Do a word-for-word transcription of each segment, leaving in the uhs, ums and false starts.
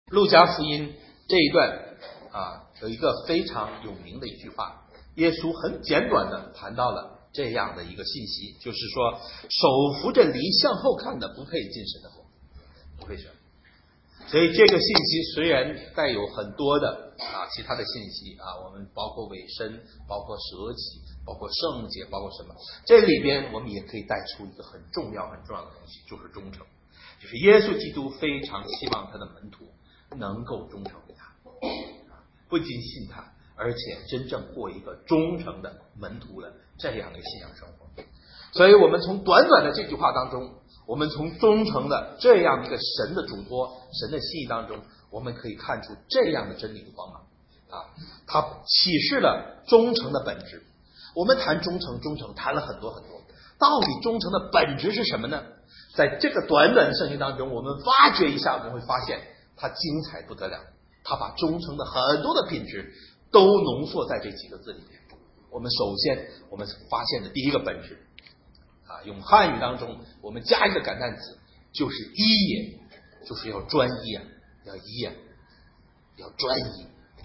路加福音这一段啊，有一个非常有名的一句话，耶稣很简短的谈到了这样的一个信息，就是说，手扶着犁向后看的不配进神的国，不配选。所以这个信息虽然带有很多的啊其他的信息啊，我们包括委身，包括舍己，包括圣洁，包括什么，这里边我们也可以带出一个很重要很重要的东西，就是忠诚。就是耶稣基督非常希望他的门徒能够忠诚于他，不仅信他，而且真正过一个忠诚的门徒的这样的信仰生活。所以我们从短短的这句话当中，我们从忠诚的这样一个神的嘱托、神的心意当中，我们可以看出这样的真理的光芒啊！它启示了忠诚的本质。我们谈忠诚，忠诚谈了很多很多，到底忠诚的本质是什么呢？在这个短短的圣经当中，我们挖掘一下，我们会发现它精彩不得了。它把忠诚的很多的品质都浓缩在这几个字里面。我们首先我们发现的第一个本质啊，用汉语当中我们加一个感叹词，就是一也，就是要专一啊，要一啊，要专一。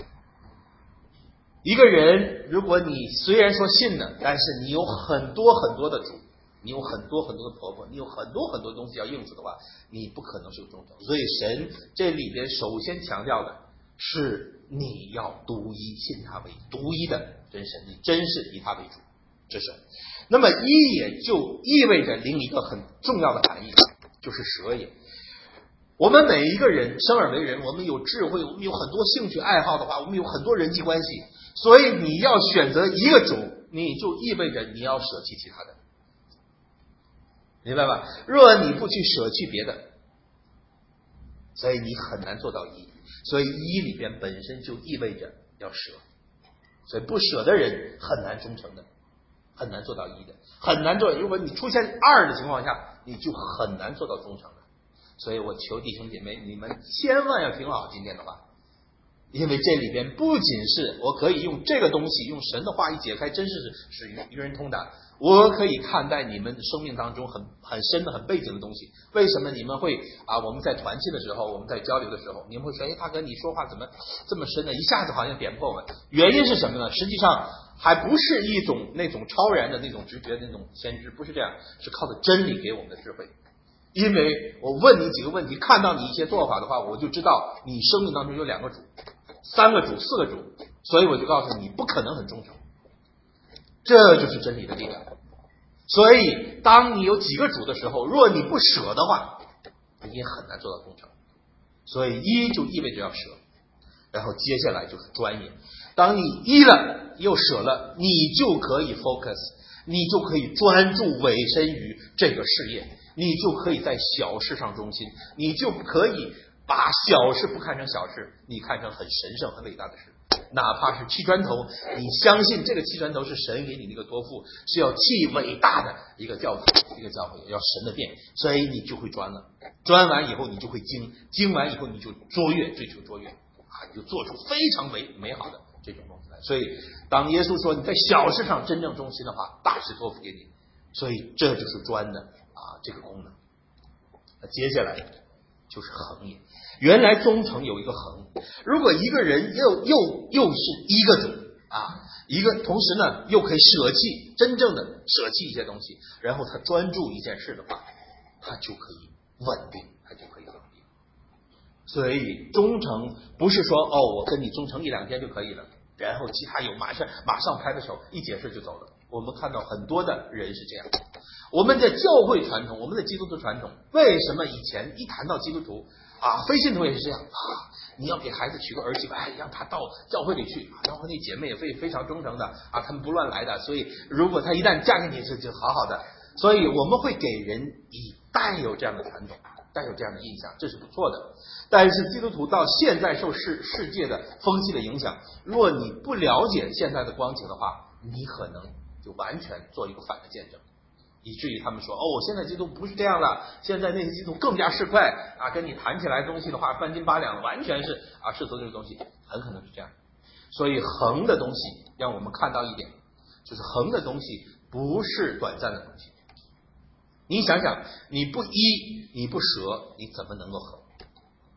一个人，如果你虽然说信了，但是你有很多很多的主，你有很多很多的婆婆，你有很多很多东西要应付的话，你不可能是有忠诚。所以神这里边首先强调的是你要独一，信他为独一的真神，你真是以他为主，这是。那么一也就意味着另一个很重要的含义，就是舍也。我们每一个人生而为人，我们有智慧，我们有很多兴趣爱好的话，我们有很多人际关系，所以你要选择一个主，你就意味着你要舍弃其他的，明白吧？若你不去舍弃别的，所以你很难做到一。所以一里边本身就意味着要舍，所以不舍的人很难忠诚的，很难做到一的，很难做。如果你出现二的情况下，你就很难做到忠诚的。所以我求弟兄姐妹，你们千万要听好今天的话，因为这里边不仅是我可以用这个东西，用神的话一解开，真是是与人通达。我可以看待你们生命当中很很深的、很背景的东西。为什么你们会啊？我们在团契的时候，我们在交流的时候，你们会说：“哎，大哥，你说话怎么这么深呢？一下子好像点破我。”原因是什么呢？实际上还不是一种那种超然的那种直觉、那种先知，不是这样，是靠着真理给我们的智慧。因为我问你几个问题，看到你一些做法的话，我就知道你生命当中有两个主、三个主、四个主，所以我就告诉你，不可能很忠诚。这就是真理的力量。所以当你有几个主的时候，若你不舍的话，你也很难做到忠诚。所以一就意味着要舍，然后接下来就是专一。当你一了又舍了，你就可以 focus， 你就可以专注委身于这个事业，你就可以在小事上忠心，你就可以把小事不看成小事，你看成很神圣很伟大的事。哪怕是砌砖头，你相信这个砌砖头是神给你的一个托付，是要砌伟大的一个教堂、一个教会，要神的殿，所以你就会钻了。钻完以后，你就会精，精完以后你就卓越，追求卓越啊，你就做出非常美美好的这种东西来。所以，当耶稣说你在小事上真正忠心的话，大事托付给你，所以这就是专的啊这个功能。那接下来就是恒也。原来忠诚有一个恒，如果一个人又又又是一个主啊，一个同时呢又可以舍弃真正的舍弃一些东西，然后他专注一件事的话，他就可以稳定，他就可以恒定。所以忠诚不是说哦我跟你忠诚一两天就可以了，然后其他有马上马上拍拍手一解释就走了。我们看到很多的人是这样。我们的教会传统，我们的基督徒传统，为什么以前一谈到基督徒啊，非信徒也是这样啊，你要给孩子取个儿媳妇，哎，让他到教会里去，然后那姐妹也非非常忠诚的啊，他们不乱来的，所以如果他一旦嫁给你是就好好的，所以我们会给人以带有这样的传统，带有这样的印象，这是不错的。但是基督徒到现在受世世界的风气的影响，若你不了解现在的光景的话，你可能就完全做一个反的见证。以至于他们说哦，现在基督不是这样了，现在那些基督更加市侩啊，跟你谈起来东西的话半斤八两，完全是啊世俗这个东西，很可能是这样。所以恒的东西让我们看到一点，就是恒的东西不是短暂的东西。你想想，你不一你不舍，你怎么能够恒？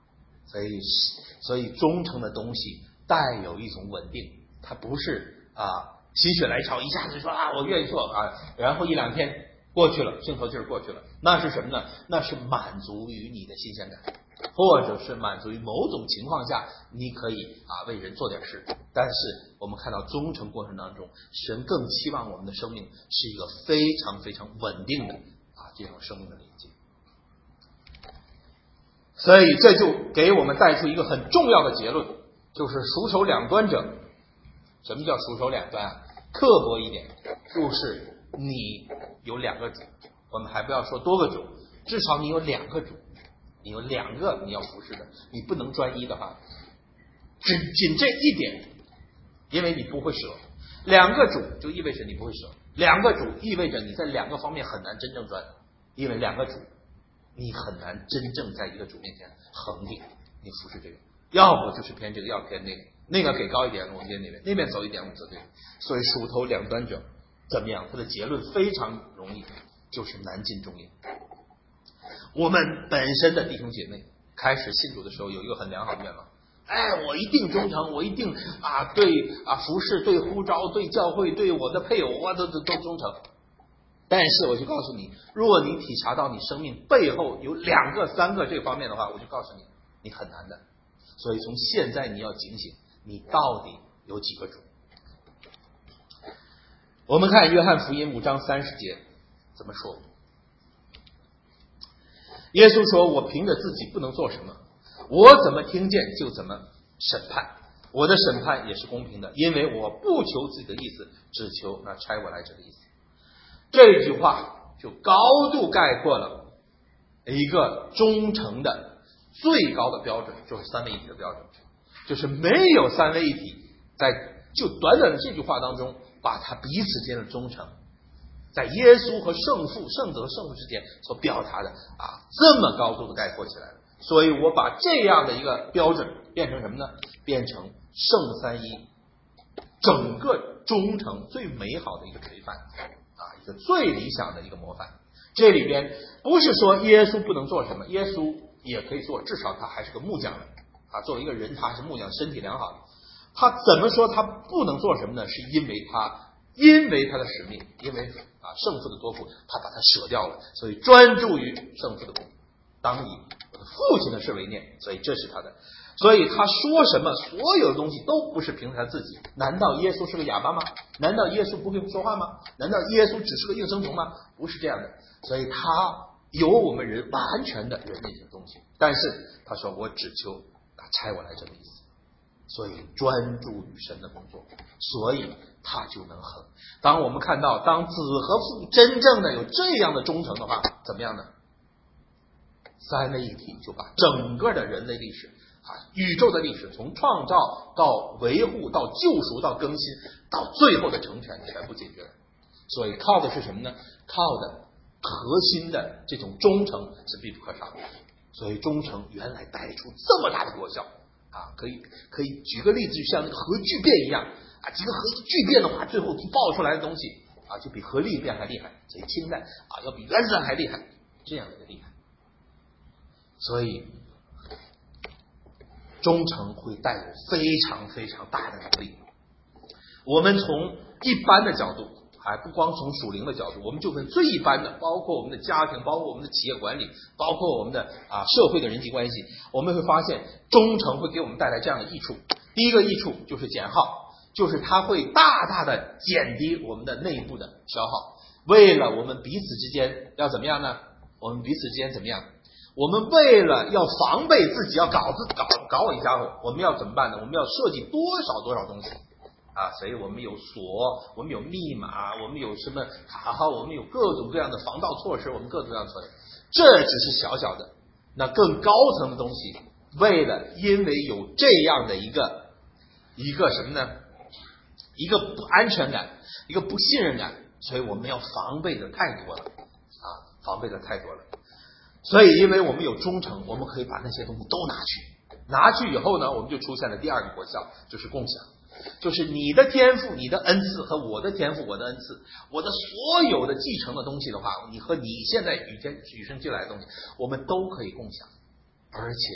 所以所以忠诚的东西带有一种稳定，它不是啊心血来潮一下子说啊我愿意做啊，然后一两天过去了，兴头劲儿过去了，那是什么呢？那是满足于你的新鲜感，或者是满足于某种情况下你可以啊为人做点事。但是我们看到忠诚过程当中，神更期望我们的生命是一个非常非常稳定的啊这种生命的连接。所以这就给我们带出一个很重要的结论，就是熟手两端者。什么叫熟手两端啊？刻薄一点，就是你有两个主，我们还不要说多个主，至少你有两个主，你有两个你要服侍的，你不能专一的话，仅仅这一点，因为你不会舍。两个主就意味着你不会舍，两个主意味着你在两个方面很难真正专，因为两个主你很难真正在一个主面前恒定，你服侍这个，要不就是偏这个，要偏那个，那个给高一点我们偏那边，那边走一点我们走这边。所以鼠头两端者怎么样？它的结论非常容易，就是难尽中也。我们本身的弟兄姐妹开始信主的时候有一个很良好的愿望，哎，我一定忠诚，我一定啊对啊服侍，对呼召，对教会，对我的配偶啊都都都忠诚。但是我就告诉你，如果你体察到你生命背后有两个三个这方面的话，我就告诉你你很难的。所以从现在你要警醒，你到底有几个主。我们看约翰福音五章三十节怎么说。耶稣说，我凭着自己不能做什么，我怎么听见就怎么审判，我的审判也是公平的，因为我不求自己的意思，只求那差我来者的意思。这句话就高度概括了一个忠诚的最高的标准，就是三位一体的标准，就是没有三位一体在就短短的这句话当中把他彼此间的忠诚在耶稣和圣父圣子和圣父之间所表达的啊这么高度的概括起来了。所以我把这样的一个标准变成什么呢？变成圣三一整个忠诚最美好的一个垂范啊，一个最理想的一个模范。这里边不是说耶稣不能做什么，耶稣也可以做，至少他还是个木匠的啊，作为一个人他还是木匠，身体良好的。他怎么说他不能做什么呢？是因为他因为他的使命，因为啊圣父的托付，他把他舍掉了，所以专注于圣父的功，当以我的父亲的事为念，所以这是他的。所以他说什么，所有的东西都不是凭他自己。难道耶稣是个哑巴吗？难道耶稣不会说话吗？难道耶稣只是个应声虫吗？不是这样的。所以他有我们人完全的人类的东西，但是他说我只求差我来这个意思，所以专注于神的工作，所以他就能恒。当我们看到当子和父真正的有这样的忠诚的话，怎么样呢？三位一体就把整个的人类历史啊，宇宙的历史，从创造到维护到救赎到更新到最后的成全全部解决了。所以靠的是什么呢？靠的核心的这种忠诚是必不可少的。所以忠诚原来带出这么大的果效啊！可以可以举个例子，就像那个核聚变一样啊，几个核聚变的话，最后爆出来的东西啊，就比核粒变还厉害。所以氢弹啊，要比原子弹还厉害，这样的厉害。所以忠诚会带有非常非常大的能力。我们从一般的角度，还不光从属灵的角度，我们就分最一般的，包括我们的家庭，包括我们的企业管理，包括我们的啊社会的人际关系，我们会发现忠诚会给我们带来这样的益处。第一个益处就是减耗，就是它会大大的减低我们的内部的消耗。为了我们彼此之间要怎么样呢？我们彼此之间怎么样？我们为了要防备自己要搞自搞搞我一家伙，我们要怎么办呢？我们要设计多少多少东西啊！所以我们有锁，我们有密码，我们有什么卡号，我们有各种各样的防盗措施，我们各种各样的措施。这只是小小的，那更高层的东西，为了因为有这样的一个一个什么呢？一个不安全感，一个不信任感，所以我们要防备的太多了啊！防备的太多了。所以因为我们有忠诚，我们可以把那些东西都拿去，拿去以后呢，我们就出现了第二个果效，就是共享。就是你的天赋，你的恩赐和我的天赋，我的恩赐，我的所有的继承的东西的话，你和你现在与天与生俱来的东西，我们都可以共享。而且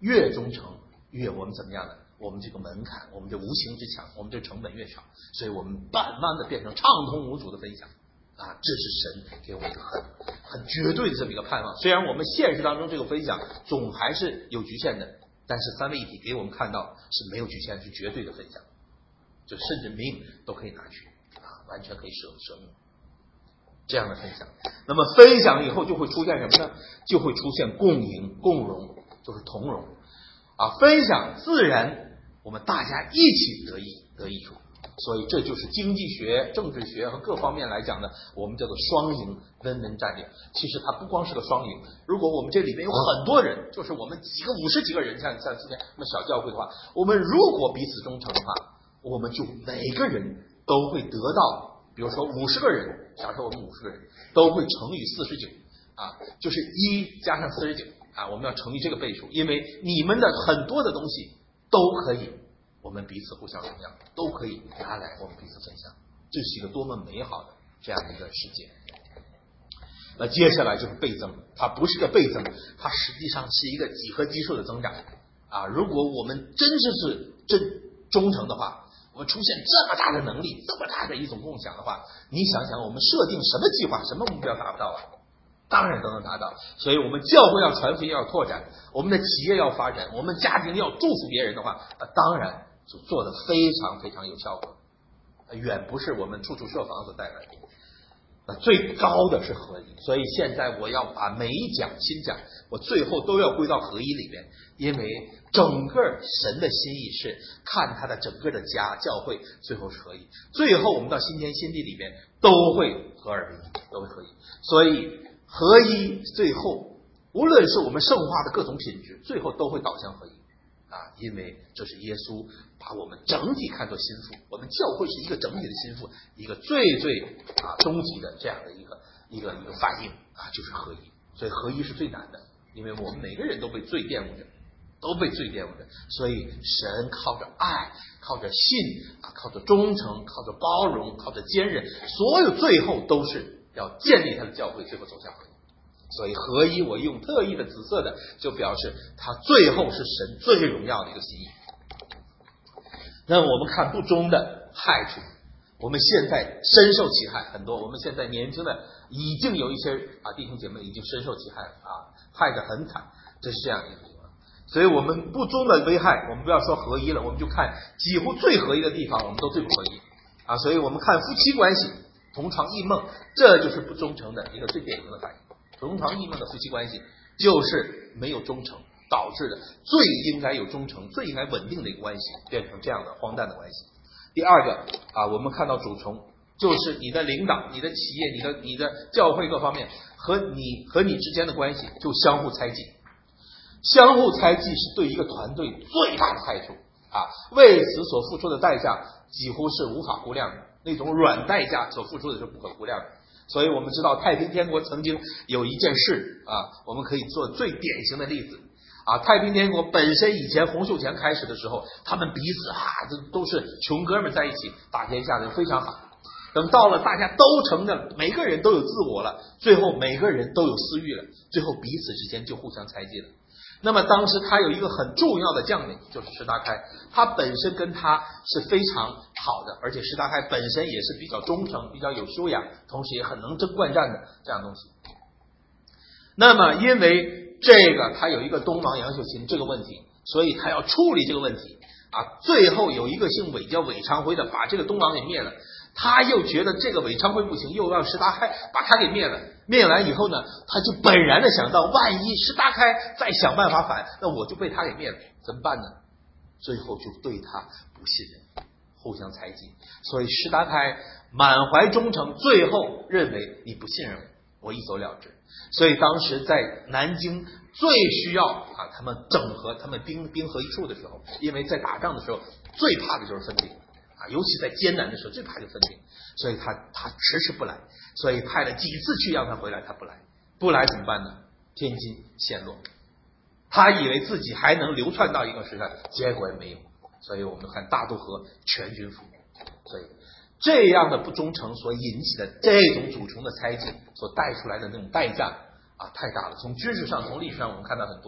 越忠诚越我们怎么样呢？我们这个门槛，我们这无形之墙，我们这成本越少，所以我们慢慢的变成畅通无阻的分享啊，这是神给我们一个很很绝对的这么一个盼望。虽然我们现实当中这个分享总还是有局限的，但是三位一体给我们看到是没有局限，是绝对的分享，就甚至命都可以拿去啊，完全可以舍舍命这样的分享。那么分享以后就会出现什么呢？就会出现共赢、共荣，就是同荣啊。分享自然我们大家一起得益得益处，所以这就是经济学、政治学和各方面来讲呢，我们叫做双赢温文战略。其实它不光是个双赢，如果我们这里面有很多人，就是我们几个五十几个人，像像今天那么小教会的话，我们如果彼此忠诚的话，我们就每个人都会得到，比如说五十个人，假设我们五十个人都会乘以四十九啊，就是一加上四十九啊，我们要乘以这个倍数，因为你们的很多的东西都可以，我们彼此互相怎么样，都可以拿来我们彼此分享，这是一个多么美好的这样的一个世界。那接下来就是倍增，它不是个倍增，它实际上是一个几何基数的增长啊！如果我们真正是真忠诚的话，我们出现这么大的能力，这么大的一种共享的话，你想想我们设定什么计划，什么目标达不到啊？当然都能达到。所以我们教会要传福音，要拓展，我们的企业要发展，我们家庭要祝福别人的话，那当然就做得非常非常有效果，远不是我们处处设防所带来的。那最高的是合一，所以现在我要把每一讲新讲，我最后都要归到合一里边，因为整个神的心意是看他的整个的家教会最后是合一，最后我们到新天新地里边都会合而为一，都会合一。所以合一最后无论是我们圣化的各种品质，最后都会导向合一啊，因为这是耶稣把我们整体看作心腹，我们教会是一个整体的心腹，一个最最啊终极的这样的一个一个一个反应啊，就是合一。所以合一是最难的，因为我们每个人都被罪玷污着，都被罪玷污着，所以神靠着爱，靠着信啊，靠着忠诚，靠着包容，靠着坚韧，所有最后都是要建立他的教会，最后走向合一。所以合一我用特意的紫色的，就表示它最后是神最荣耀的一个心意。那我们看不忠的害处，我们现在深受其害很多，我们现在年轻的已经有一些啊弟兄姐妹已经深受其害啊，害得很惨，这是这样一个情况。所以我们不忠的危害，我们不要说合一了，我们就看几乎最合一的地方，我们都最不合一啊。所以我们看夫妻关系，同床异梦，这就是不忠诚的一个最典型的反应。同床异梦的夫妻关系就是没有忠诚导致的，最应该有忠诚、最应该稳定的一个关系变成这样的荒诞的关系。第二个啊，我们看到主从就是你的领导、你的企业、你的你的教会各方面和你和你之间的关系就相互猜忌，相互猜忌是对一个团队最大的害处啊！为此所付出的代价几乎是无法估量的，那种软代价所付出的是不可估量的。所以我们知道太平天国曾经有一件事啊，我们可以做最典型的例子啊。太平天国本身以前洪秀全开始的时候，他们彼此啊都都是穷哥们在一起打天下的非常好。等到了大家都承认每个人都有自我了，最后每个人都有私欲了，最后彼此之间就互相猜忌了。那么当时他有一个很重要的将领，就是石达开，他本身跟他是非常好的，而且石达开本身也是比较忠诚、比较有修养，同时也很能征惯战的这样东西。那么因为这个他有一个东王杨秀琴这个问题，所以他要处理这个问题啊。最后有一个姓韦叫韦昌辉的把这个东王给灭了，他又觉得这个韦昌辉不行，又让石达开把他给灭了。灭完以后呢，他就本然的想到，万一石达开再想办法反，那我就被他给灭了，怎么办呢？最后就对他不信任，互相猜忌。所以石达开满怀忠诚，最后认为你不信任我，我一走了之。所以当时在南京最需要啊他们整合，他们兵兵合一处的时候，因为在打仗的时候最怕的就是分兵啊，尤其在艰难的时候最怕就分兵，所以他他迟迟不来，所以派了几次去让他回来，他不来，不来怎么办呢？天津陷落，他以为自己还能流窜到一个时代，结果也没有。所以我们看大渡河全军覆没。所以这样的不忠诚所引起的这种主从的猜忌所带出来的那种代价啊，太大了。从知识上从历史上我们看到很多，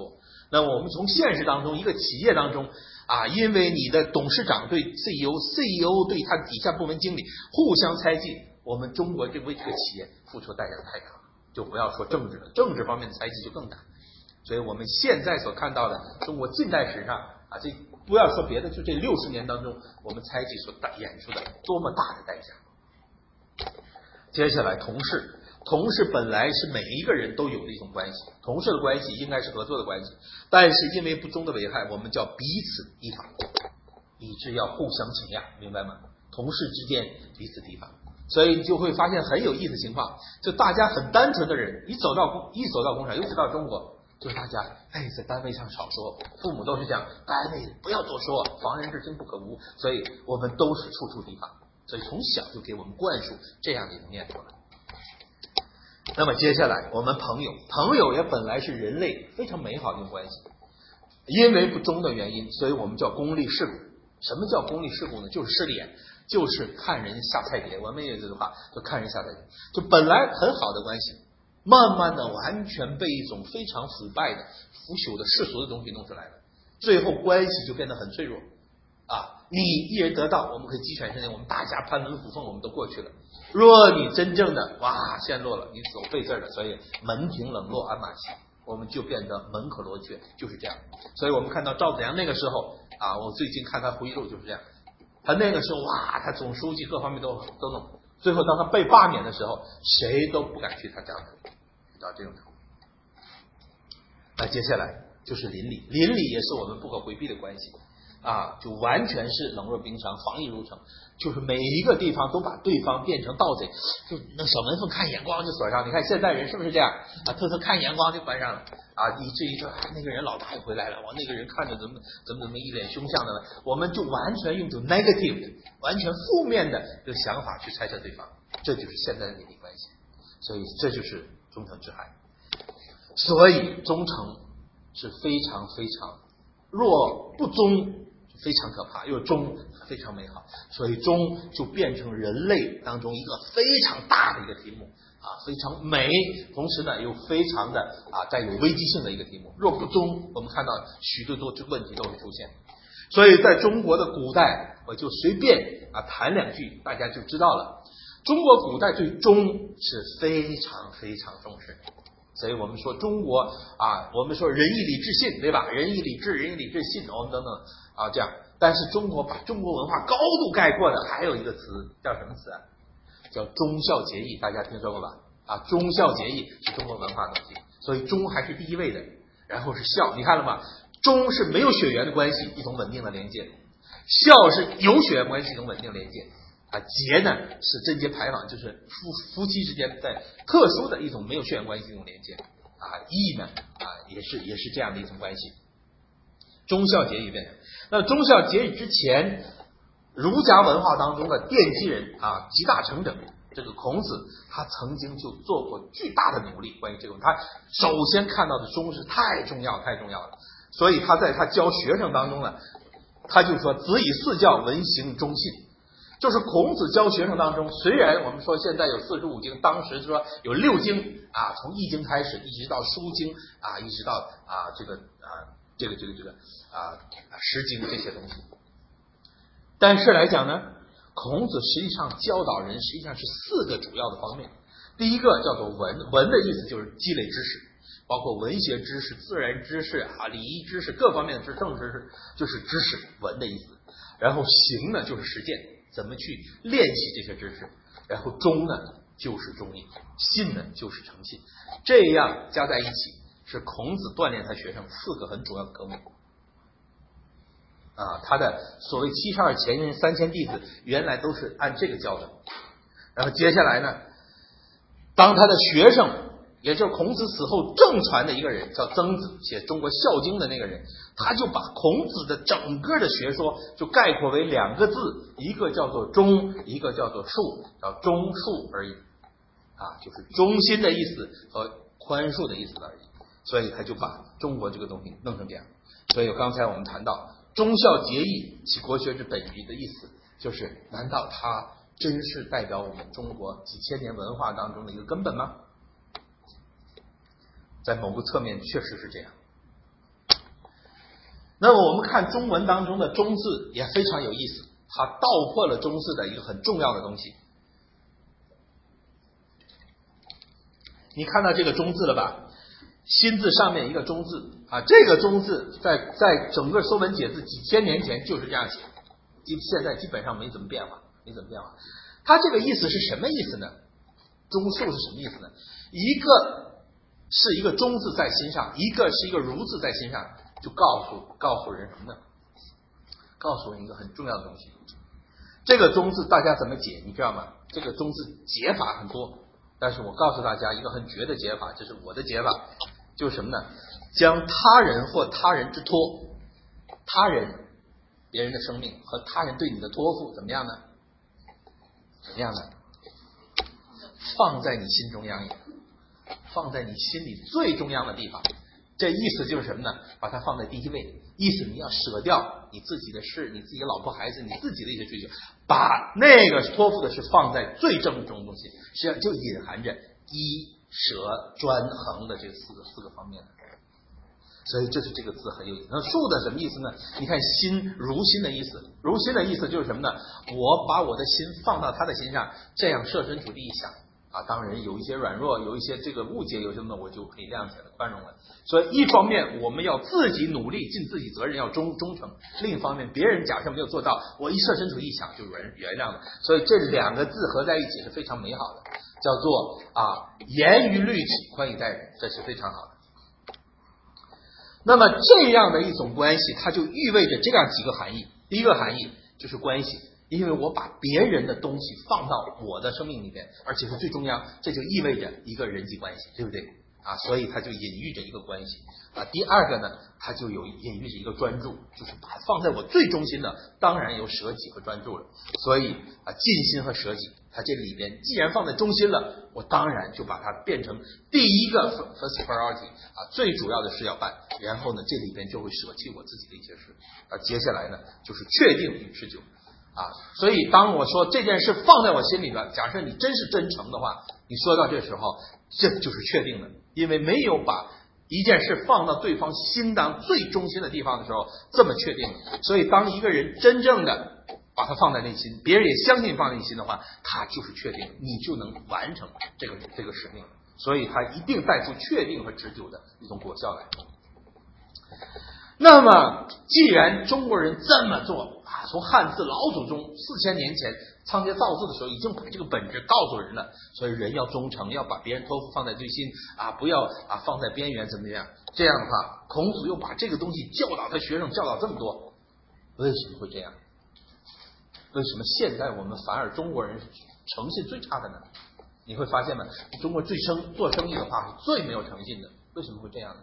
那么我们从现实当中，一个企业当中啊，因为你的董事长对 C E O，C E O 对他底下部门经理互相猜忌，我们中国这为这个企业付出代价太大了，就不要说政治了，政治方面的猜忌就更大。所以我们现在所看到的中国近代史上啊，这不要说别的，就这六十年当中，我们猜忌所演出的多么大的代价。接下来同事。同事本来是每一个人都有的一种关系，同事的关系应该是合作的关系，但是因为不忠的危害，我们叫彼此提防，以致要互相倾轧，明白吗？同事之间彼此提防，所以你就会发现很有意思的情况，就大家很单纯的人，一走到工一走到工厂，尤其到中国，就是大家哎在单位上少说，父母都是讲单位不要多说，防人之心不可无，所以我们都是处处提防，所以从小就给我们灌输这样的一种念头了。那么接下来我们朋友，朋友也本来是人类非常美好的一种关系，因为不忠的原因，所以我们叫功利世故。什么叫功利世故呢？就是势利眼，就是看人下菜碟。我们有这句话，就看人下菜碟。就本来很好的关系，慢慢的完全被一种非常腐败的、腐朽的世俗的东西弄出来了，最后关系就变得很脆弱啊！你一人得道，我们可以鸡犬升天，我们大家攀龙附凤，我们都过去了。若你真正的哇陷落了，你走背字了，所以门庭冷落鞍马稀，我们就变得门可罗雀，就是这样。所以我们看到赵子阳那个时候啊，我最近看他回忆录就是这样，他那个时候哇，他总书记各方面都都弄，最后当他被罢免的时候，谁都不敢去他家门，到这种程度。那接下来就是邻里，邻里也是我们不可回避的关系啊，就完全是冷若冰霜，防疫如城，就是每一个地方都把对方变成盗贼，就那小门缝看眼光就锁上。你看现代人是不是这样啊？特特看眼光就关上了啊，以至于说、啊、那个人老大也回来了，我那个人看着怎么怎么怎么一脸凶相的呢？我们就完全用这种 negative 的、完全负面的这个想法去猜测对方，这就是现代的邻里关系。所以这就是忠诚之害。所以忠诚是非常非常，若不忠非常可怕，又忠非常美好，所以忠就变成人类当中一个非常大的一个题目啊，非常美，同时呢又非常的啊带有危机性的一个题目。若不忠，我们看到许多多问题都会出现。所以在中国的古代，我就随便啊谈两句，大家就知道了。中国古代对忠是非常非常重视的。所以我们说中国啊，我们说仁义礼智信，对吧？仁义礼智，仁义礼智信，我们等等啊这样。但是中国把中国文化高度概括的还有一个词叫什么词啊？叫忠孝节义，大家听说过吧？啊，忠孝节义是中国文化的东西，所以忠还是第一位的，然后是孝，你看了吗？忠是没有血缘的关系，一种稳定的连接；孝是有血缘关系，一种稳定连接。啊，节呢是贞节牌坊，就是夫夫妻之间在特殊的一种没有血缘关系的一种连接。啊，义呢啊也是也是这样的一种关系。忠孝节义变成，那忠孝节义之前，儒家文化当中的奠基人啊，集大成者，这个孔子，他曾经就做过巨大的努力关于这个，他首先看到的忠是太重要太重要了，所以他在他教学生当中呢，他就说子以四教，文行忠信。就是孔子教学生当中，虽然我们说现在有四书五经，当时就说有六经啊，从易经开始一直到书经啊，一直到啊这个啊这个这个这个啊诗经这些东西，但是来讲呢，孔子实际上教导人实际上是四个主要的方面。第一个叫做文，文的意思就是积累知识，包括文学知识、自然知识啊、礼仪知识各方面的知识，政治知识就是知识，文的意思。然后行呢就是实践，怎么去练习这些知识。然后忠呢就是忠义，信呢就是诚信，这样加在一起是孔子锻炼他学生四个很主要的科目。啊，他的所谓七十二贤人三千弟子原来都是按这个教的。然后接下来呢，当他的学生，也就是孔子死后正传的一个人叫曾子，写中国孝经的那个人，他就把孔子的整个的学说就概括为两个字，一个叫做忠，一个叫做恕，叫忠恕而已啊，就是忠心的意思和宽恕的意思而已。所以他就把中国这个东西弄成这样。所以刚才我们谈到忠孝节义，其国学之本于的意思，就是难道它真是代表我们中国几千年文化当中的一个根本吗？在某个侧面确实是这样。 那么我们看中文当中的中字也非常有意思，它道破了中字的一个很重要的东西。你看到这个中字了吧？心字上面一个中字啊，这个中字在在整个说文解字几千年前就是这样写，现在基本上没怎么变化，没怎么变化。它这个意思是什么意思呢？中竖是什么意思呢？一个是一个中字在心上，一个是一个如字在心上，就告诉告诉人什么呢？告诉人一个很重要的东西。这个中字大家怎么解？你知道吗？这个中字解法很多，但是我告诉大家一个很绝的解法，这是我的解法，就是什么呢？将他人或他人之托，他人别人的生命和他人对你的托付怎么样呢？怎么样呢？放在你心中央，放在你心里最中央的地方。这意思就是什么呢？把它放在第一位，意思你要舍掉你自己的事，你自己的老婆孩子，你自己的一些追求，把那个托付的事放在最正中东西，实际上就隐含着一舍专横的这四个四个方面的。所以这是这个字很有意思。那竖的什么意思呢？你看心如心的意思，如心的意思就是什么呢？我把我的心放到他的心上，这样设身处地一想啊，当然有一些软弱，有一些这个误解，有什么我就可以谅解了，宽容了。所以一方面我们要自己努力，尽自己责任，要忠忠诚；另一方面，别人假设没有做到，我一设身处地一想就原原谅了。所以这两个字合在一起是非常美好的，叫做啊严于律己，宽以待人，这是非常好的。那么这样的一种关系，它就意味着这样几个含义。第一个含义就是关系，因为我把别人的东西放到我的生命里边，而且是最中央，这就意味着一个人际关系，对不对啊？所以它就隐喻着一个关系啊。第二个呢，它就有隐喻着一个专注，就是把它放在我最中心的，当然有舍己和专注了。所以啊，尽心和舍己，它这里边既然放在中心了，我当然就把它变成第一个 first priority 啊，最主要的事要办。然后呢，这里边就会舍弃我自己的一些事，而接下来呢，就是确定与持久啊。所以当我说这件事放在我心里了，假设你真是真诚的话，你说到这时候，这就是确定的，因为没有把一件事放到对方心当最中心的地方的时候这么确定。所以当一个人真正的把它放在内心，别人也相信放在内心的话，他就是确定，你就能完成这个这个使命。所以他一定带出确定和持久的一种果效来。那么既然中国人这么做啊，从汉字老祖宗四千年前仓颉造字的时候已经把这个本质告诉人了，所以人要忠诚，要把别人托付放在最心啊，不要啊放在边缘怎么样。这样的话，孔子又把这个东西教导他学生，教导这么多，为什么会这样？为什么现在我们反而中国人诚信最差的呢？你会发现吗？中国最生做生意的话是最没有诚信的，为什么会这样呢？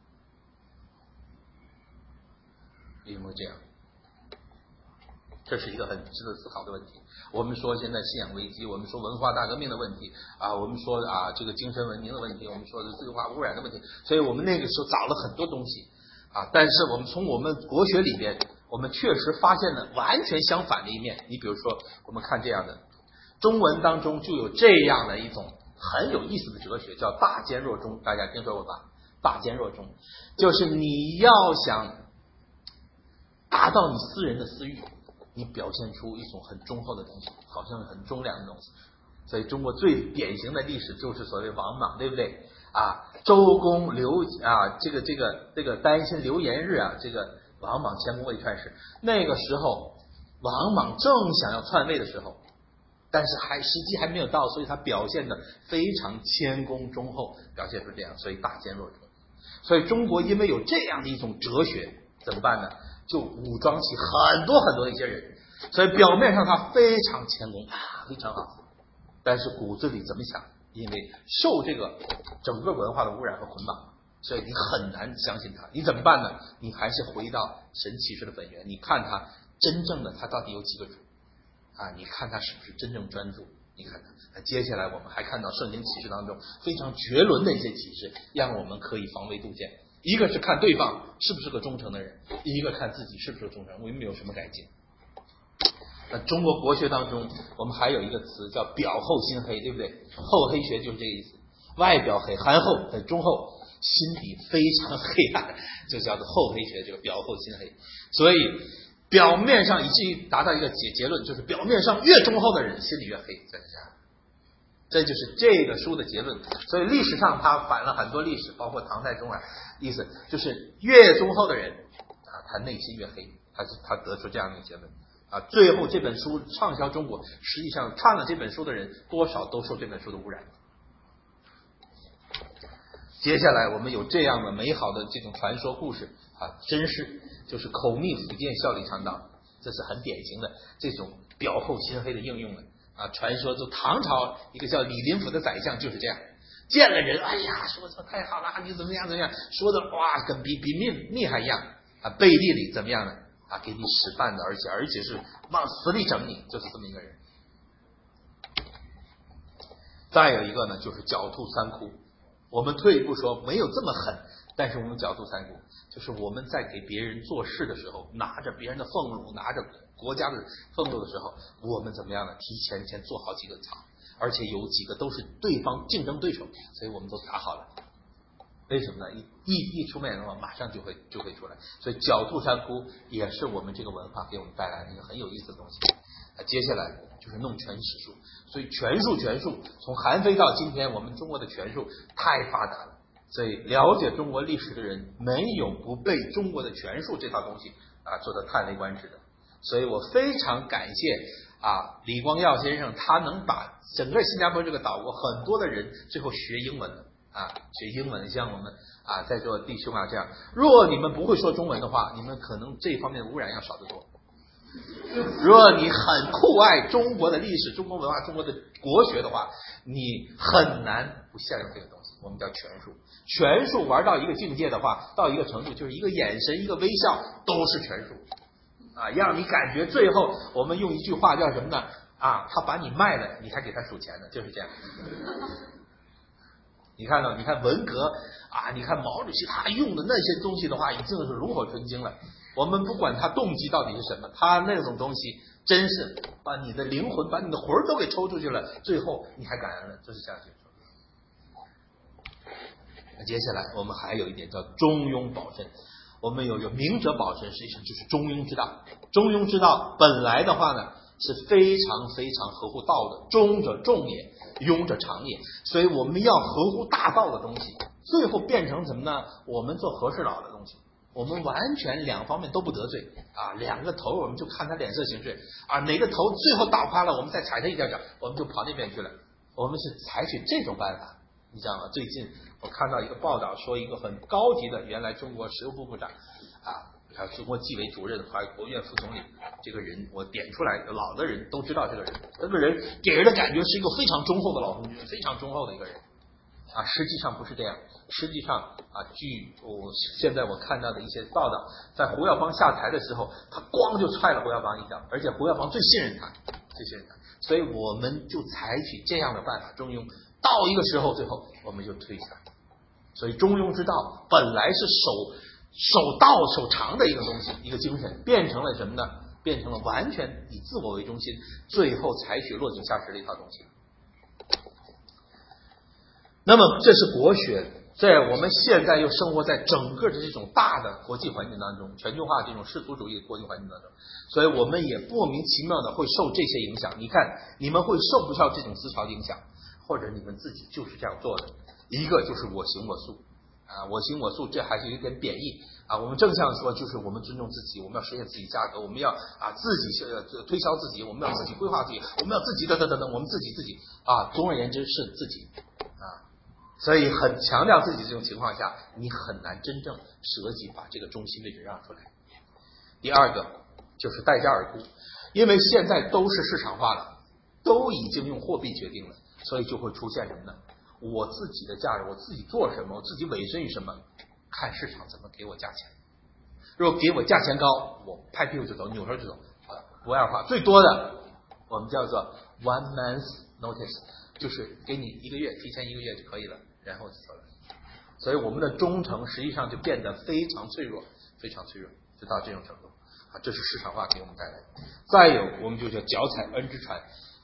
为什么会这样？这是一个很值得思考的问题。我们说现在信仰危机，我们说文化大革命的问题啊，我们说啊这个精神文明的问题，我们说的自由化污染的问题，所以我们那个时候找了很多东西啊，但是我们从我们国学里边，我们确实发现了完全相反的一面。你比如说，我们看这样的中文当中就有这样的一种很有意思的哲学，叫大坚若中，大家听说过吧？大坚若中，就是你要想达到你私人的私欲，你表现出一种很忠厚的东西，好像很忠良的东西。所以中国最典型的历史就是所谓王莽，对不对啊？周公刘啊，这个这个这个担心流言日啊，这个王莽前宫未篡时，那个时候王莽正想要篡位的时候，但是还时机还没有到，所以他表现的非常谦恭忠厚，表现出这样，所以大坚若中。所以中国因为有这样的一种哲学，怎么办呢？就武装起很多很多的一些人，所以表面上他非常谦恭啊，非常好，但是骨子里怎么想？因为受这个整个文化的污染和捆绑，所以你很难相信他。你怎么办呢？你还是回到神启示的本源，你看他真正的他到底有几个主啊？你看他是不是真正专注？你看他。那接下来我们还看到圣经启示当中非常绝伦的一些启示，让我们可以防微杜渐。一个是看对方是不是个忠诚的人，一个看自己是不是个忠诚人，我们有什么改进。那中国国学当中我们还有一个词叫表厚心黑，对不对？厚黑学就是这个意思，外表很憨厚很忠厚， 心底非常黑暗，就叫做厚黑学，这个表厚心黑。所以表面上以至于达到一个结结论，就是表面上越忠厚的人心里越黑，真的这样。这就是这个书的结论。所以历史上他反了很多历史，包括唐代中啊，意思就是越忠厚的人啊，他内心越黑，他他得出这样的结论啊。最后这本书畅销中国，实际上看了这本书的人多少都受这本书的污染。接下来我们有这样的美好的这种传说故事啊，真是就是口蜜腹剑，笑里藏刀，这是很典型的这种表厚心黑的应用了啊。传说就唐朝一个叫李林甫的宰相就是这样，见了人，哎呀，说这太好了，你怎么样怎么样，说的哇，跟比比命厉害一样啊，背地里怎么样呢？啊，给你使绊的，而且而且是往死里整你，就是这么一个人。再有一个呢，就是狡兔三窟。我们退一步说，没有这么狠，但是我们狡兔三窟，就是我们在给别人做事的时候，拿着别人的俸禄，拿着国家的俸禄的时候，我们怎么样呢？提前先做好几个场，而且有几个都是对方竞争对手，所以我们都打好了。为什么呢？一一一出面的话，马上就会就会出来。所以狡兔三窟也是我们这个文化给我们带来的一个很有意思的东西。啊，接下来就是弄全史书，所以权术权术从韩非到今天，我们中国的权术太发达了。所以了解中国历史的人，没有不被中国的权术这套东西啊做得叹为观止的。所以我非常感谢啊李光耀先生，他能把整个新加坡这个岛国很多的人最后学英文的啊，学英文，像我们啊在座弟兄啊这样，若你们不会说中文的话，你们可能这方面的污染要少得多。如果你很酷爱中国的历史、中国文化、中国的国学的话，你很难不陷入这个东西。我们叫权术，权术玩到一个境界的话，到一个程度，就是一个眼神、一个微笑都是权术啊，让你感觉最后我们用一句话叫什么呢？啊，他把你卖了，你还给他数钱呢，就是这样。你看到，你看文革啊，你看毛主席他用的那些东西的话，已经是炉火纯青了。我们不管他动机到底是什么，他那种东西真是把你的灵魂、把你的魂都给抽出去了，最后你还感恩了，这是这样去说。那接下来我们还有一点叫中庸保身，我们有一个明哲保身，实际上就是中庸之道。中庸之道本来的话呢，是非常非常合乎道的，中者重也，庸者常也。所以我们要合乎大道的东西，最后变成什么呢？我们做和事佬的东西。我们完全两方面都不得罪啊，两个头我们就看他脸色行事啊，哪个头最后倒塌了，我们再踩他一脚脚，我们就跑那边去了。我们是采取这种办法，你知道吗？最近我看到一个报道，说一个很高级的原来中国食务部部长啊，还有中国纪委主任，还有国务院副总理，这个人我点出来，老的人都知道这个人，这个人给人的感觉是一个非常忠厚的老同志，非常忠厚的一个人。啊，实际上不是这样。实际上啊，据我现在我看到的一些报道，在胡耀邦下台的时候，他咣就踹了胡耀邦一脚，而且胡耀邦最信任他，最信任他。所以我们就采取这样的办法，中庸到一个时候，最后我们就推起来。所以中庸之道本来是守守道守常的一个东西，一个精神，变成了什么呢？变成了完全以自我为中心，最后采取落井下石的一套东西。那么这是国学，在我们现在又生活在整个的这种大的国际环境当中，全球化这种世俗主义的国际环境当中，所以我们也莫名其妙的会受这些影响。你看你们会受不受这种思潮影响，或者你们自己就是这样做的？一个就是我行我素啊，我行我素，这还是有点贬义啊。我们正向说就是我们尊重自己，我们要实现自己价格，我们要啊自己呃推销自己，我们要自己规划自己，我们要自己等等等等，我们自己自己啊，总而言之是自己啊。所以很强调自己这种情况下，你很难真正舍己把这个中心位置让出来。第二个就是待价而沽，因为现在都是市场化了，都已经用货币决定了，所以就会出现什么呢？我自己的价值，我自己做什么，我自己委身于什么，看市场怎么给我价钱。如果给我价钱高，我拍屁股就走，扭头就走，不二话。最多的我们叫做 one month notice， 就是给你一个月，提前一个月就可以了，然后就走了。所以我们的忠诚实际上就变得非常脆弱，非常脆弱，就到这种程度啊，这是市场化给我们带来的。再有，我们就叫脚踩恩之船，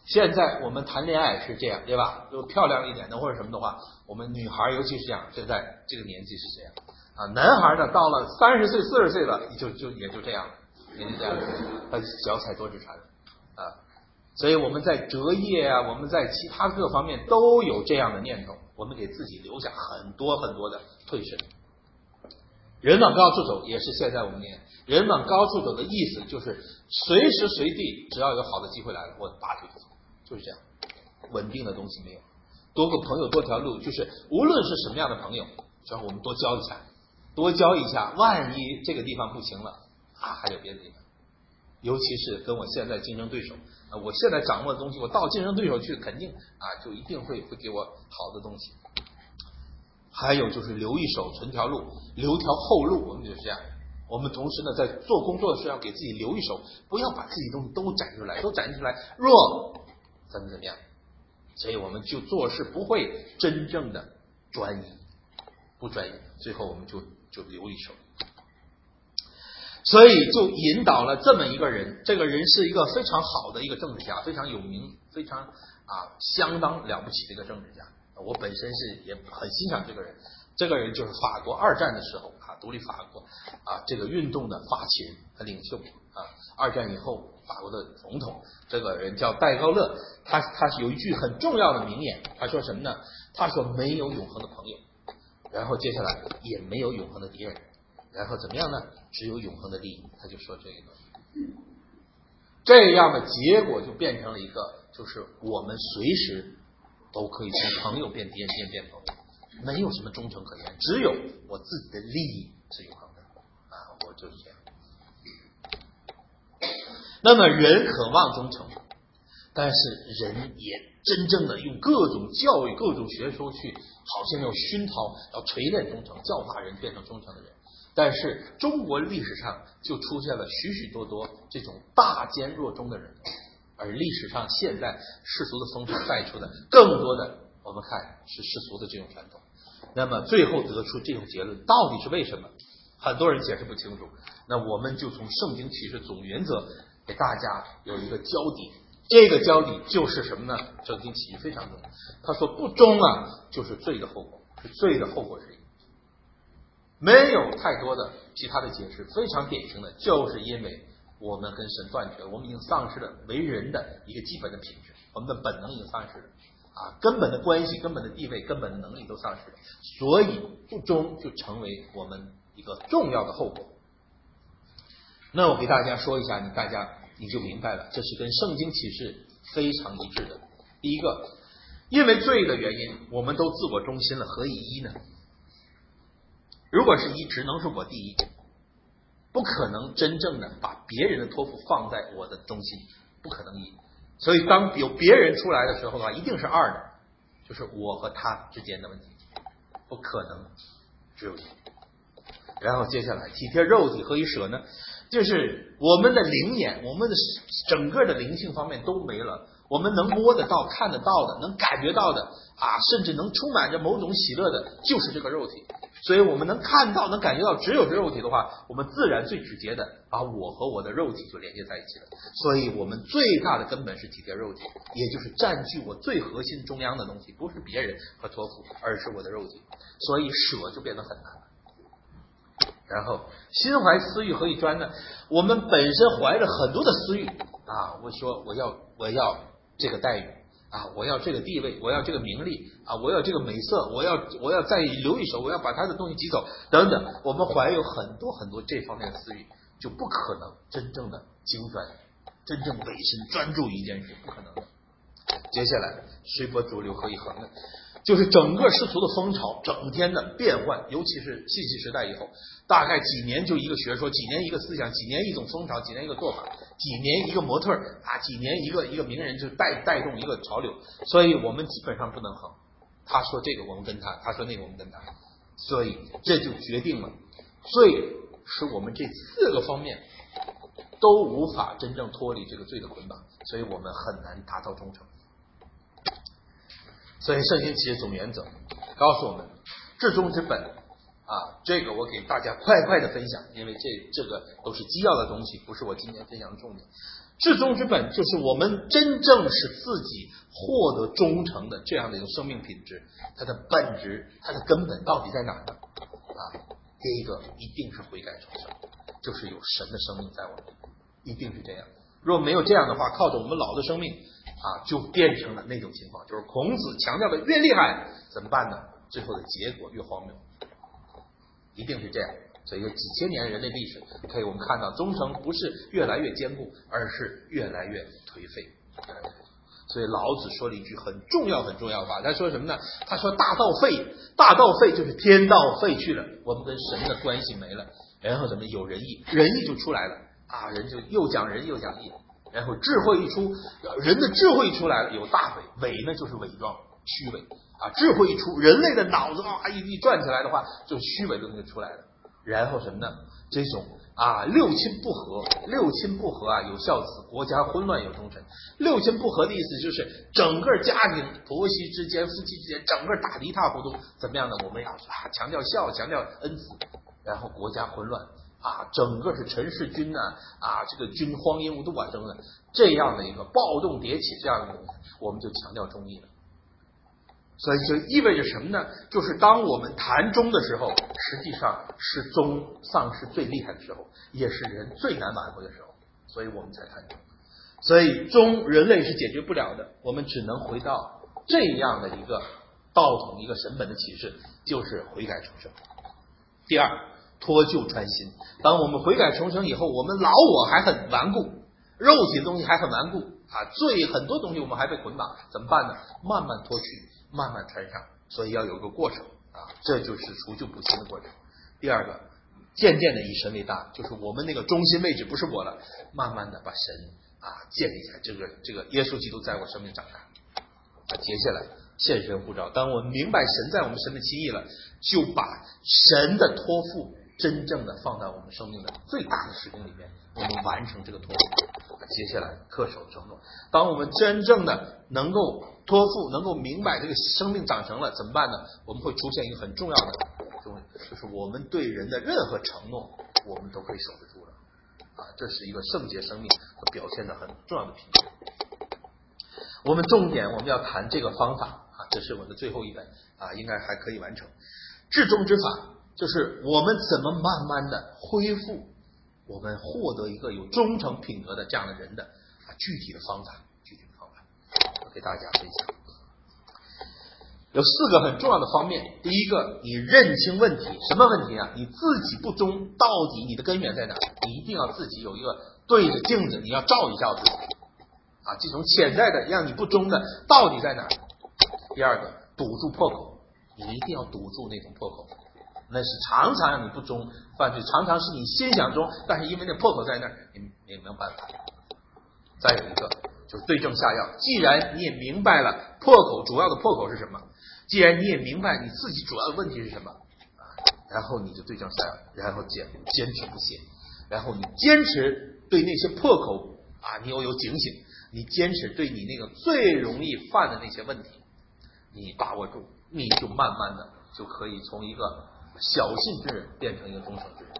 现在我们谈恋爱是这样，对吧？就漂亮一点的或者什么的话，我们女孩尤其是这样，现在这个年纪是这样啊。男孩呢，到了三十岁、四十岁了，就就也就这样，也就这样，他脚踩多指禅啊。所以我们在择业啊，我们在其他各方面都有这样的念头，我们给自己留下很多很多的退身。人往高处走也是现在我们念人往高处走的意思，就是随时随地只要有好的机会来了，我拔腿就走，就是这样。稳定的东西没有，多个朋友多条路，就是无论是什么样的朋友，只要我们多交一下，多交一下，万一这个地方不行了啊，还有别的地方。尤其是跟我现在竞争对手啊，我现在掌握的东西，我到竞争对手去，肯定啊就一定会会给我好的东西。还有就是留一手，存条路，留条后路，我们就是这样。我们同时呢，在做工作的时候要给自己留一手，不要把自己东西都展出来，都展出来，若怎么怎么样。所以我们就做事不会真正的专一，不专一，最后我们就就留一手。所以就引导了这么一个人，这个人是一个非常好的一个政治家，非常有名，非常啊相当了不起的一个政治家。我本身是也很欣赏这个人，这个人就是法国二战的时候啊，独立法国啊这个运动的发起人和领袖啊。二战以后法国的总统，这个人叫戴高乐，他他有一句很重要的名言，他说什么呢？他说没有永恒的朋友，然后接下来也没有永恒的敌人，然后怎么样呢？只有永恒的利益。他就说这个，这样的结果就变成了一个，就是我们随时都可以从朋友变敌人，变变朋友，没有什么忠诚可言，只有我自己的利益是永恒的啊！我就是这样。那么人渴望忠诚，但是人也真正的用各种教育、各种学说去，好像要熏陶、要锤炼忠诚，教化人变成忠诚的人。但是中国历史上就出现了许许多多这种大奸若忠的人，而历史上现在世俗的风潮带出的更多的，我们看是世俗的这种传统。那么最后得出这种结论，到底是为什么？很多人解释不清楚。那我们就从圣经启示总原则给大家有一个交底。这个交底就是什么呢？圣经启示非常重要。他说不忠啊，就是罪的后果，是罪的后果是一个。没有太多的其他的解释，非常典型的就是因为我们跟神断绝了，我们已经丧失了为人的一个基本的品质，我们的本能已经丧失了啊，根本的关系、根本的地位、根本的能力都丧失了，所以不忠就成为我们一个重要的后果。那我给大家说一下，你大家你就明白了，这是跟圣经启示非常一致的。第一个，因为罪的原因，我们都自我中心了，何以一呢？如果是一，只能是我第一，不可能真正的把别人的托付放在我的中心，不可能一。所以当有别人出来的时候的话，一定是二的，就是我和他之间的问题，不可能只有一。然后接下来体贴肉体何以舍呢？就是我们的灵眼，我们的整个的灵性方面都没了。我们能摸得到、看得到的、能感觉到的啊，甚至能充满着某种喜乐的，就是这个肉体。所以我们能看到、能感觉到，只有这肉体的话，我们自然最直接的把我和我的肉体就连接在一起了。所以我们最大的根本是体贴肉体，也就是占据我最核心中央的东西，不是别人和托付，而是我的肉体。所以舍就变得很难了。然后心怀私欲何以专呢？我们本身怀着很多的私欲啊，我说我要我要这个待遇啊，我要这个地位，我要这个名利啊，我要这个美色，我要我要再留一手，我要把他的东西挤走等等。我们怀有很多很多这方面的私欲，就不可能真正的精专，真正委身专注于一件事，不可能的。接下来随波逐流何以恒呢？就是整个世俗的风潮整天的变换，尤其是信息时代以后，大概几年就一个学说，几年一个思想，几年一种风潮，几年一个做法，几年一个模特啊，几年一个一个名人就带带动一个潮流，所以我们基本上不能横。他说这个我们跟他，他说那个我们跟他，所以这就决定了罪使我们这四个方面都无法真正脱离这个罪的捆绑，所以我们很难达到忠诚。所以圣经启示总原则告诉我们至忠之本啊，这个我给大家快快的分享，因为这这个都是基要的东西，不是我今天分享的重点。 至忠之本就是我们真正使自己获得忠诚的这样的一种生命品质，它的本质，它的根本到底在哪儿呢？啊，第一个一定是悔改重生，就是有神的生命在我们，一定是这样。如果没有这样的话，靠着我们老的生命啊，就变成了那种情况，就是孔子强调的越厉害怎么办呢？最后的结果越荒谬，一定是这样。所以几千年人类历史可以我们看到，忠诚不是越来越坚固，而是越来越颓废。所以老子说了一句很重要很重要的话，他说什么呢？他说大道废，大道废就是天道废去了，我们跟神的关系没了，然后怎么有仁义，仁义就出来了啊，人就又讲仁又讲义，然后智慧一出，人的智慧一出来了，有大伪，伪呢就是伪装虚伪啊，智慧一出，人类的脑子啊一一转起来的话，就虚伪的东西出来了。然后什么呢？这种啊六亲不和，六亲不和啊有孝子，国家混乱有忠臣。六亲不和的意思就是整个家庭婆媳之间、夫妻之间，整个打得一塌糊涂。怎么样呢？我们要啊强调孝，强调恩慈，然后国家混乱啊，整个是陈世军啊啊这个军荒淫无度啊等等，这样的一个暴动迭起，这样的我们就强调忠义了。所以就意味着什么呢？就是当我们谈忠的时候，实际上是忠丧失最厉害的时候，也是人最难挽回的时候，所以我们才谈忠。所以忠人类是解决不了的，我们只能回到这样的一个道统、一个神本的启示，就是悔改重生。第二，脱旧穿新。当我们悔改重生以后，我们老我还很顽固，肉体的东西还很顽固啊，罪很多东西我们还被捆绑，怎么办呢？慢慢脱去，慢慢穿上，所以要有个过程啊，这就是除旧补新的过程。第二个，渐渐的以神为大，就是我们那个中心位置不是我了，慢慢的把神啊建立起来，这个这个耶稣基督在我生命长大。啊，接下来现身呼召，当我们明白神在我们身的心意了，就把神的托付真正的放在我们生命的最大的使命里面，我们完成这个托付。啊，接下来恪守承诺。当我们真正的能够托付，能够明白这个生命长成了，怎么办呢？我们会出现一个很重要的东西，就是我们对人的任何承诺，我们都可以守得住了。啊，这是一个圣洁生命和表现的很重要的品质。我们重点我们要谈这个方法啊，这是我的最后一本啊，应该还可以完成。至忠之法就是我们怎么慢慢的恢复我们获得一个有忠诚品格的这样的人的啊具体的方法，具体的方法，我给大家分享。有四个很重要的方面。第一个，你认清问题，什么问题啊？你自己不忠，到底你的根源在哪？你一定要自己有一个对着镜子，你要照一照自己啊，这种潜在的让你不忠的到底在哪？第二个，堵住破口，你一定要堵住那种破口，那是常常让你不忠犯罪，常常是你心想忠，但是因为那破口在那儿，你也没有办法。再有一个就是对症下药，既然你也明白了破口主要的破口是什么，既然你也明白你自己主要的问题是什么，然后你就对症下药，然后坚坚持不懈，然后你坚持对那些破口啊，你又有警醒，你坚持对你那个最容易犯的那些问题，你把握住，你就慢慢的就可以从一个小信之人变成一个忠诚之人。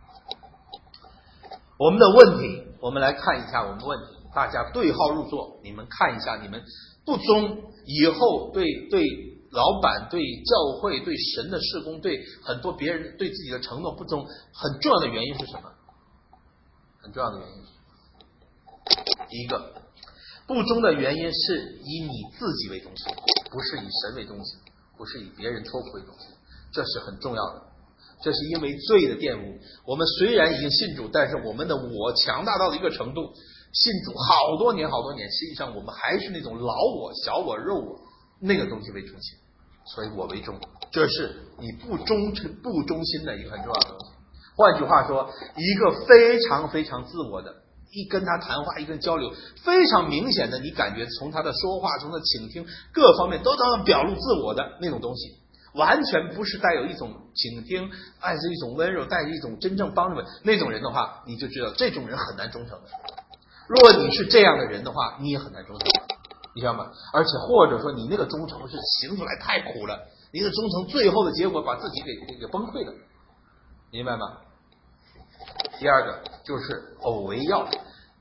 我们的问题，我们来看一下我们的问题，大家对号入座，你们看一下，你们不忠以后对对老板、对教会、对神的事工、对很多别人对自己的承诺不忠，很重要的原因是什么？很重要的原因是，第一个，不忠的原因是以你自己为中心，不是以神为中心，不是以别人托付为中心，这是很重要的。这是因为罪的玷污，我们虽然已经信主，但是我们的我强大到了一个程度，信主好多年好多年，实际上我们还是那种老我、小我、肉我那个东西为中心，所以我为忠，这是你不忠不忠心的一个很重要的东西。换句话说，一个非常非常自我的，一跟他谈话一跟交流，非常明显的，你感觉从他的说话，从他的倾听各方面都能表露自我的那种东西，完全不是带有一种倾听，带着一种温柔，带着一种真正帮助的那种人的话，你就知道这种人很难忠诚的。如果你是这样的人的话，你也很难忠诚，你知道吗？而且或者说你那个忠诚是行出来太苦了，你的忠诚最后的结果把自己给给崩溃了，明白吗？第二个就是偶为要，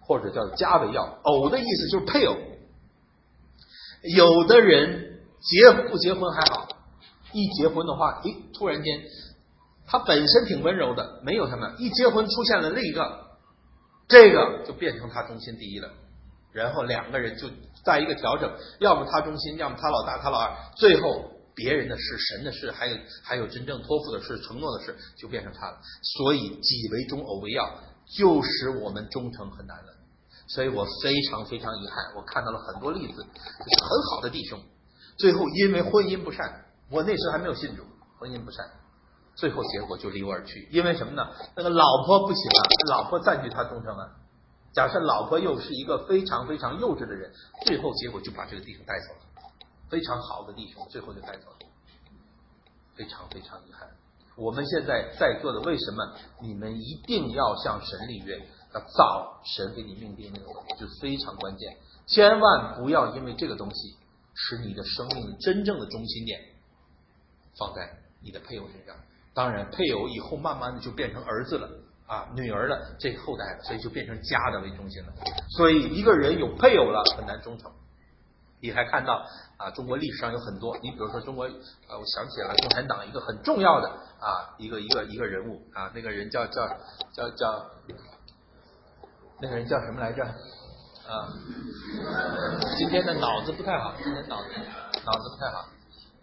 或者叫家为要。偶的意思就是配偶。有的人结不结婚还好，一结婚的话，诶，突然间他本身挺温柔的，没有什么，一结婚出现了另一个，这个就变成他中心第一了，然后两个人就在一个调整，要么他中心，要么他老大他老二，最后别人的事、神的事，还有还有真正托付的事、承诺的事，就变成他了。所以己为忠，偶为要，就使我们忠诚很难了。所以我非常非常遗憾，我看到了很多例子，就是很好的弟兄，最后因为婚姻不善，我那时还没有信主，婚姻不善，最后结果就离我而去。因为什么呢？那个老婆不行啊，老婆占据他忠诚啊。假设老婆又是一个非常非常幼稚的人，最后结果就把这个弟兄带走了，非常好的弟兄最后就带走了，非常非常遗憾。我们现在在座的，为什么你们一定要向神立约，要找神给你命定那个东西，就非常关键。千万不要因为这个东西使你的生命真正的中心点放在你的配偶身上。当然配偶以后慢慢的就变成儿子了啊，女儿了，这后代了，所以就变成家的为中心了。所以一个人有配偶了很难忠诚。你还看到啊，中国历史上有很多，你比如说中国，呃，我想起来了，共产党一个很重要的啊，一个一个一个人物啊，那个人叫叫叫叫，那个人叫什么来着？啊，今天的脑子不太好，今天脑子脑子不太好。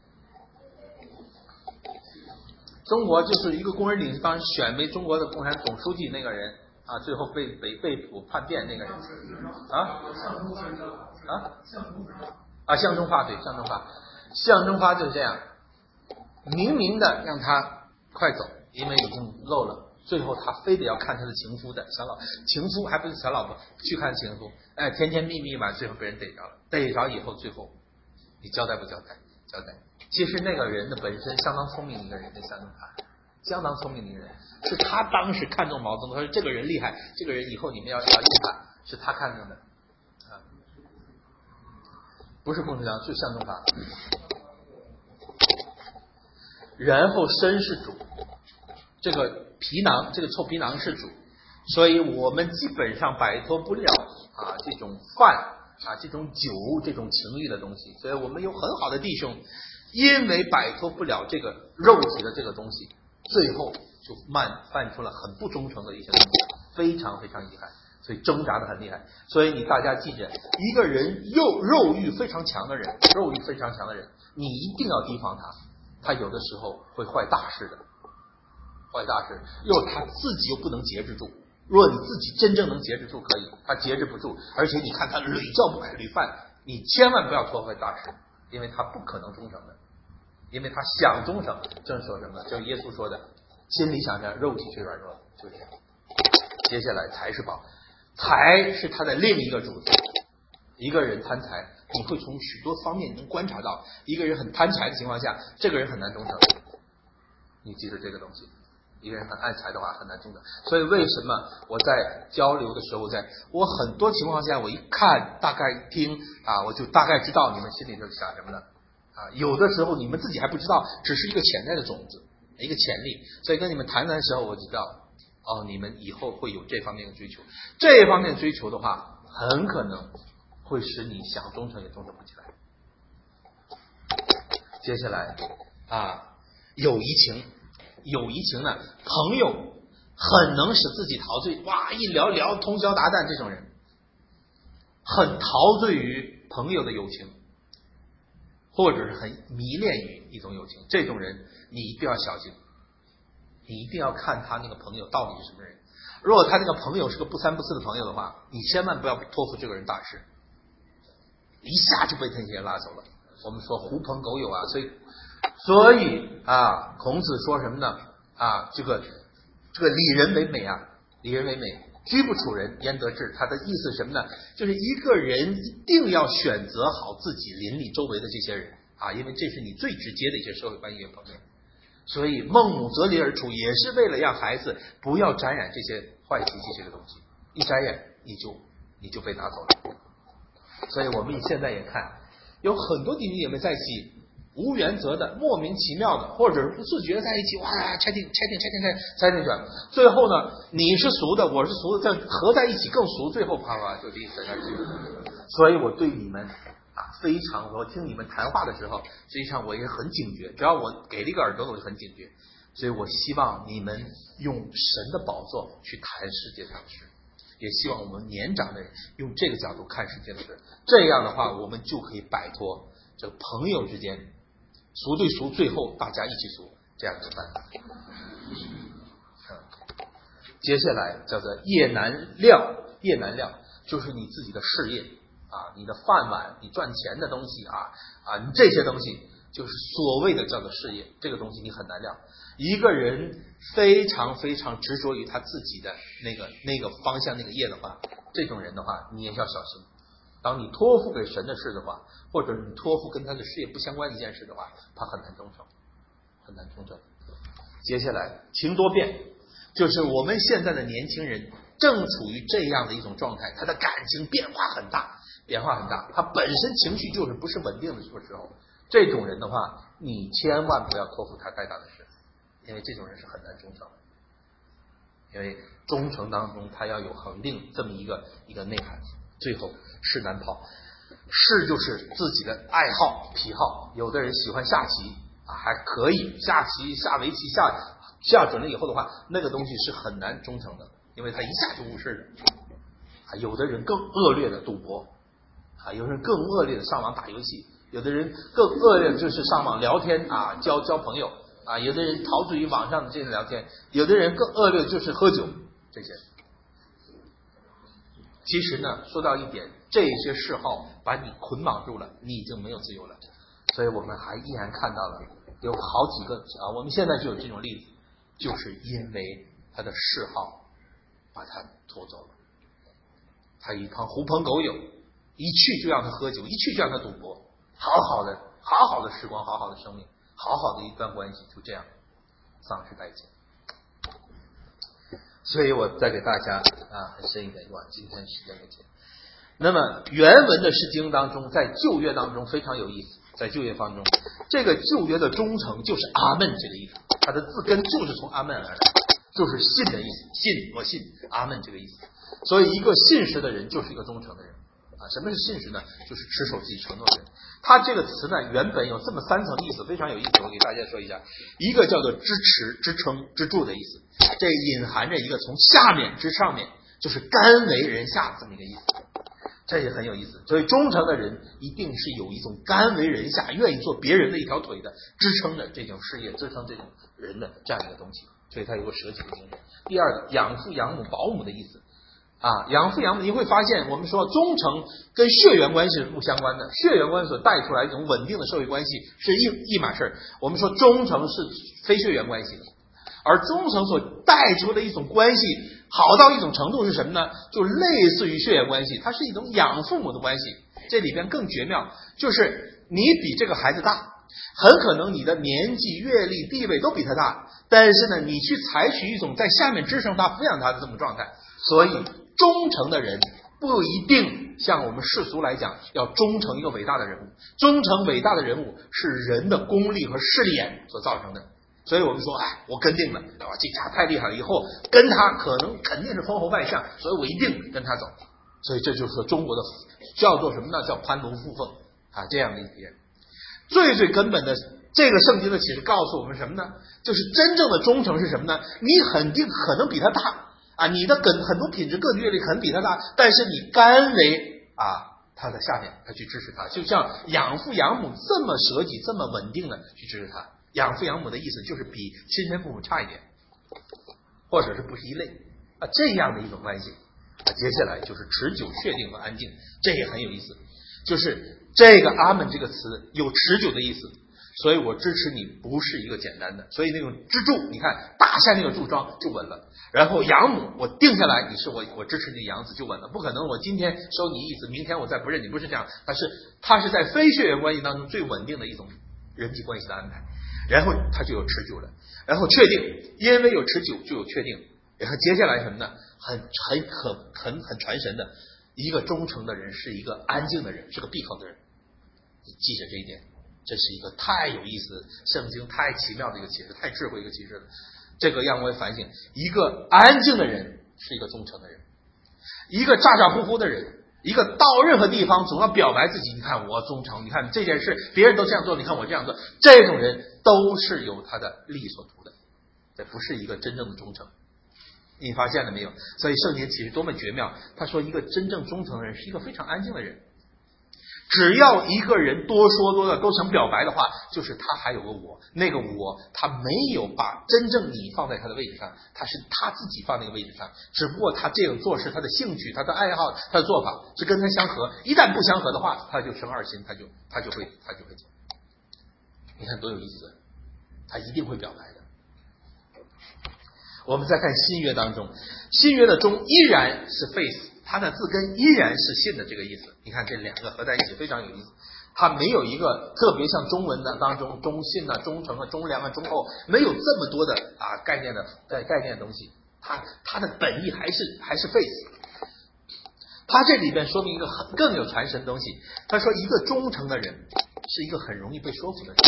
中国就是一个工人领袖，当时选为中国的共产总书记那个人啊，最后被被被捕叛变那个人啊啊啊，向忠发，对，向忠发，向忠发就是这样，明明的让他快走，因为已经漏了，最后他非得要看他的情夫的小老情夫，还不是小老婆，去看情夫，哎，甜甜蜜蜜嘛，最后被人逮着了，逮着以后，最后你交代不交代？交代。其实那个人的本身相当聪明的一个人，叫向忠发，相当聪明的一个人，是他当时看中毛泽东，他说这个人厉害，这个人以后你们要要用他，是他看中的啊，不是共产党，是向忠发。然后身是主，这个皮囊，这个臭皮囊是主，所以我们基本上摆脱不了啊这种饭啊这种酒这种情欲的东西，所以我们有很好的弟兄，因为摆脱不了这个肉体的这个东西，最后就慢犯出了很不忠诚的一些东西，非常非常遗憾，所以挣扎的很厉害。所以你大家记着，一个人肉肉欲非常强的人，肉欲非常强的人，你一定要提防他，他有的时候会坏大事的，坏大事，又他自己又不能节制住。若你自己真正能节制住，可以，他节制不住，而且你看他屡教不改屡犯，你千万不要破坏大事，因为他不可能忠诚的，因为他想忠诚，正说什么，就是耶稣说的，心里想着，肉体却软弱，就这样。接下来财是宝，财是他的另一个主子。一个人贪财，你会从许多方面能观察到，一个人很贪财的情况下，这个人很难忠诚。你记住这个东西。一个人很爱财的话很难忠诚，所以为什么我在交流的时候，在我很多情况下，我一看大概听啊，我就大概知道你们心里头想什么了啊。有的时候你们自己还不知道，只是一个潜在的种子，一个潜力。所以跟你们谈谈的时候，我知道哦，你们以后会有这方面的追求，这方面的追求的话，很可能会使你想忠诚也忠诚不起来。接下来啊，友谊情。友谊情呢，朋友很能使自己陶醉，哇，一聊聊通宵达旦，这种人很陶醉于朋友的友情，或者是很迷恋于一种友情，这种人你一定要小心，你一定要看他那个朋友到底是什么人。如果他那个朋友是个不三不四的朋友的话，你千万不要托付这个人大事，一下就被天蝎拉走了。我们说狐朋狗友啊，所以所以啊，孔子说什么呢？啊，这个这个礼人为美啊，礼人为美，居不处人焉得志。他的意思是什么呢？就是一个人一定要选择好自己邻里周围的这些人啊，因为这是你最直接的一些社会关系的朋友。所以孟母择邻而处，也是为了让孩子不要沾染这些坏习气这个东西，一沾染你就你就被拿走了。所以我们现在也看有很多弟兄姐妹在一起， 无原则的、莫名其妙的，或者是不自觉在一起，哇，拆定、拆定、拆定、拆拆进去，最后呢，你是俗的，我是俗的，再合在一起更俗，最后啪啪就离散下去。所以我对你们啊，非常，我听你们谈话的时候，实际上我也很警觉，只要我给了一个耳朵，我就很警觉。所以我希望你们用神的宝座去谈世界上的事，也希望我们年长的人用这个角度看世界的事。这样的话，我们就可以摆脱这个朋友之间俗对俗，最后大家一起俗这样的办法。接下来叫做业难料，业难料就是你自己的事业啊，你的饭碗，你赚钱的东西啊啊，你这些东西就是所谓的叫做事业，这个东西你很难料。一个人非常非常执着于他自己的那个那个方向那个业的话，这种人的话你也要小心。当你托付给神的事的话，或者你托付跟他的事业不相关的一件事的话，他很难忠诚，很难忠诚。接下来情多变，就是我们现在的年轻人正处于这样的一种状态，他的感情变化很大，变化很大，他本身情绪就是不是稳定的时候，这种人的话，你千万不要托付他太大的事，因为这种人是很难忠诚的。因为忠诚当中，他要有恒定这么一个一个内涵。最后事难跑，事就是自己的爱好癖好，有的人喜欢下棋啊，还可以下棋下围棋下下准了以后的话，那个东西是很难忠诚的，因为他一下就误事了。啊，有的人更恶劣的赌博啊，有的人更恶劣的上网打游戏，有的人更恶劣的就是上网聊天啊，交交朋友啊，有的人陶醉于网上的这些聊天，有的人更恶劣的就是喝酒这些。其实呢，说到一点，这些嗜好把你捆绑住了，你已经没有自由了。所以我们还依然看到了有好几个啊，我们现在就有这种例子，就是因为他的嗜好把他拖走了。他一帮狐朋狗友，一去就让他喝酒，一去就让他赌博，好好的好好的时光，好好的生命，好好的一段关系，就这样丧失殆尽。所以我再给大家啊很深一点，哇，今天时间没见。那么原文的诗经当中，在旧约当中非常有意思，在旧约当中，这个旧约的忠诚就是阿门这个意思，它的字根就是从阿门而来，就是信的意思，信我信阿门这个意思。所以一个信实的人就是一个忠诚的人啊。什么是信实呢？就是持守自己承诺的人。它这个词呢，原本有这么三层意思，非常有意思，我给大家说一下。一个叫做支持、支撑、支柱的意思，这隐含着一个从下面至上面，就是甘为人下这么一个意思，这也很有意思。所以忠诚的人一定是有一种甘为人下，愿意做别人的一条腿的支撑的这种事业，支撑这种人的这样一个东西，所以他有个舍己的精神。第二个，养父养母保姆的意思啊，养父养母，你会发现我们说忠诚跟血缘关系是不相关的，血缘关系所带出来一种稳定的社会关系是一一码事。我们说忠诚是非血缘关系的，而忠诚所带出的一种关系好到一种程度是什么呢？就类似于血缘关系，它是一种养父母的关系。这里边更绝妙，就是你比这个孩子大，很可能你的年纪、阅历、地位都比他大，但是呢，你去采取一种在下面支撑他、抚养他的这么状态。所以忠诚的人不一定像我们世俗来讲要忠诚一个伟大的人物，忠诚伟大的人物是人的功利和势利眼所造成的。所以我们说，哎，我跟定了，哇，这家太厉害了，以后跟他可能肯定是封侯拜相，所以我一定跟他走。所以这就是中国的叫做什么呢？叫攀龙附凤啊，这样的一点。最最根本的，这个圣经的启示告诉我们什么呢？就是真正的忠诚是什么呢？你肯定可能比他大啊，你的很很多品质、个体阅历可能比他大，但是你甘为啊他的下面，他去支持他，就像养父养母这么舍己、这么稳定的去支持他。养父养母的意思就是比亲生父母差一点，或者是不是一类啊，这样的一种关系啊。接下来就是持久、确定和安静，这也很有意思。就是这个阿门这个词有持久的意思，所以我支持你不是一个简单的，所以那种支柱，你看打下那个柱桩就稳了。然后养母，我定下来你是我，我支持你养子就稳了，不可能我今天收你义子，明天我再不认你，不是这样。但是它是在非血缘关系当中最稳定的一种人际关系的安排。然后它就有持久了，然后确定，因为有持久就有确定。然后接下来什么呢？很很很很很传神的，一个忠诚的人是一个安静的人，是个闭口的人。你记着这一点， 这是一个太有意思，圣经太奇妙的一个启示，太智慧一个启示了。这个让我反省，一个安静的人是一个忠诚的人，一个咋咋呼呼的人，一个到任何地方总要表白自己，你看我忠诚，你看这件事别人都这样做，你看我这样做，这种人都是有他的利益所图的，这不是一个真正的忠诚。你发现了没有？所以圣经其实多么绝妙，他说一个真正忠诚的人是一个非常安静的人。只要一个人多说多的都想表白的话，就是他还有个我，那个我他没有把真正你放在他的位置上，他是他自己放那个位置上，只不过他这种做事，他的兴趣，他的爱好，他的做法是跟他相合，一旦不相合的话，他就生二心，他就他就会他就会走。你看多有意思，他一定会表白的。我们再看新约当中，新约的中依然是 faith， 它的字根依然是信的这个意思。你看这两个合在一起非常有意思，它没有一个特别像中文的当中忠信啊、忠诚啊、忠良啊、忠厚，没有这么多的啊概念的概概念的东西，它它的本意还是还是 faith。它这里边说明一个很更有传神的东西，他说一个忠诚的人是一个很容易被说服的人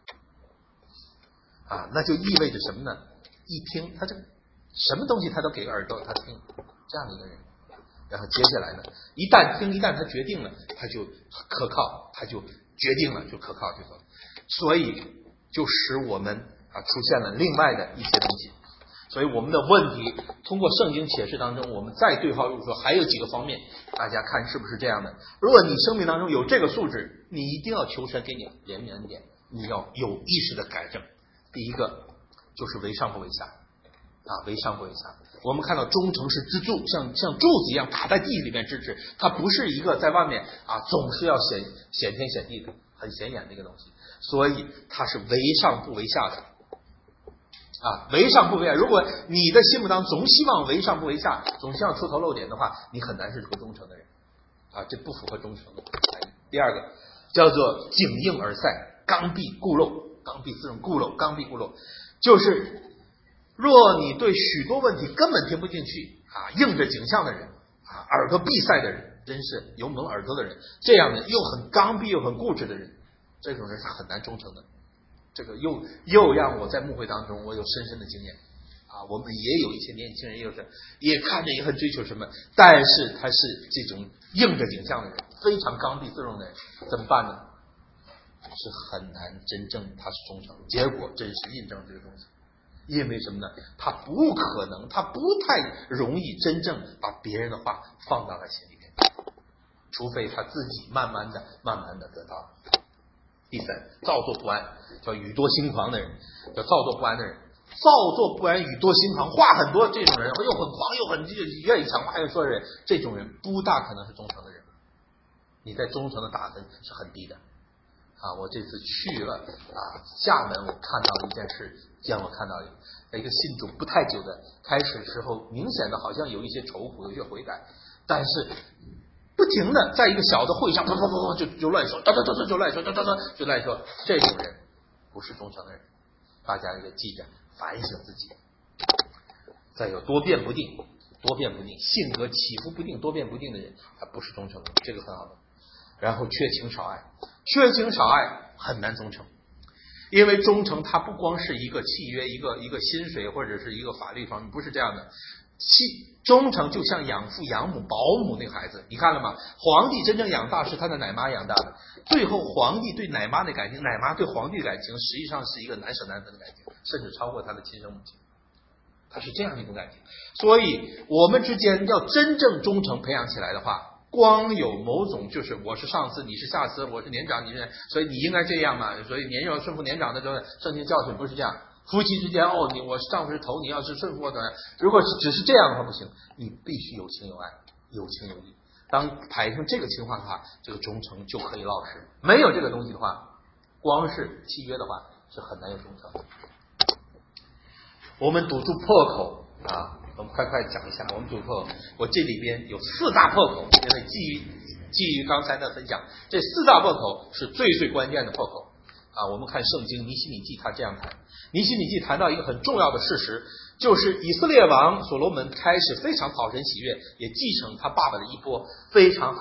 啊，那就意味着什么呢？一听他这什么东西他都给耳朵他听，这样的一个人，然后接下来呢，一旦听一旦他决定了，他就可靠，他就决定了就可靠就走，所以就使我们啊出现了另外的一些东西。所以我们的问题通过圣经启示当中，我们再对号入座，还有几个方面，大家看是不是这样的？如果你生命当中有这个素质，你一定要求神给你怜悯恩典，你要有意识的改正。第一个就是为上不为下啊，为上不为下。我们看到忠诚是支柱，像像柱子一样打在地里面支持，它不是一个在外面啊总是要显显天显地的很显眼的一个东西，所以它是为上不为下的啊，为上不为下。如果你的心目当中总希望为上不为下，总希望出头露脸的话，你很难是个忠诚的人啊，这不符合忠诚的。第二个叫做景应而塞，刚愎固漏，刚愎自容固漏，刚愎固漏，就是若你对许多问题根本听不进去啊，硬着颈项的人啊，耳朵闭塞的人，真是有蒙耳朵的人，这样的又很刚愎又很固执的人，这种人是很难忠诚的。这个又又让我在牧会当中我有深深的经验啊，我们也有一些年轻人，也有是也看着也很追求什么，但是他是这种硬着颈项的人，非常刚愎自容的人，怎么办呢？是很难真正他是忠诚。结果真是印证这个东西，因为什么呢？他不可能，他不太容易真正把别人的话放到他心里面，除非他自己慢慢的慢慢的得到。第三，造作不安，叫语多心狂的人，叫造作不安的人。造作不安、语多心狂，话很多，这种人又很狂又很愿意讲话又说的人，这种人不大可能是忠诚的人。你在忠诚的打分是很低的啊！我这次去了啊厦门，我看到了一件事，让我看到一个信主不太久的，开始时候明显的好像有一些愁苦，有一些悔改，但是不停的在一个小的会上，啪啪啪啪就就乱说，哒哒哒哒就乱说，哒哒哒就乱说，这种人不是忠诚的人，大家也记着反省自己。再有多变不定，多变不定，性格起伏不定、多变不定的人，他不是忠诚的，这个很好的。然后缺情少爱，缺情少爱很难忠诚，因为忠诚它不光是一个契约，一个一个薪水或者是一个法律方面，不是这样的。忠诚就像养父养母保姆那个孩子，你看了吗？皇帝真正养大是他的奶妈养大的，最后皇帝对奶妈的感情，奶妈对皇帝的感情实际上是一个难舍难分的感情，甚至超过他的亲生母亲，他是这样的一种感情。所以我们之间要真正忠诚培养起来的话，光有某种就是我是上司你是下司，我是年长你是，所以你应该这样嘛，所以年幼顺服年长的时候，圣经教训不是这样。夫妻之间哦，你我是丈夫是头，你要是顺服我的，如果是只是这样的话不行，你必须有情有爱，有情有义。当排成这个情况的话，这个忠诚就可以落实。没有这个东西的话，光是契约的话是很难有忠诚的。我们堵住破口啊，我们快快讲一下，我们堵破口。我这里边有四大破口，因为基于基于刚才的分享，这四大破口是最最关键的破口啊。我们看圣经尼希米记，他这样谈。尼希米记谈到一个很重要的事实，就是以色列王所罗门开始非常讨神喜悦，也继承他爸爸的衣钵，非常好。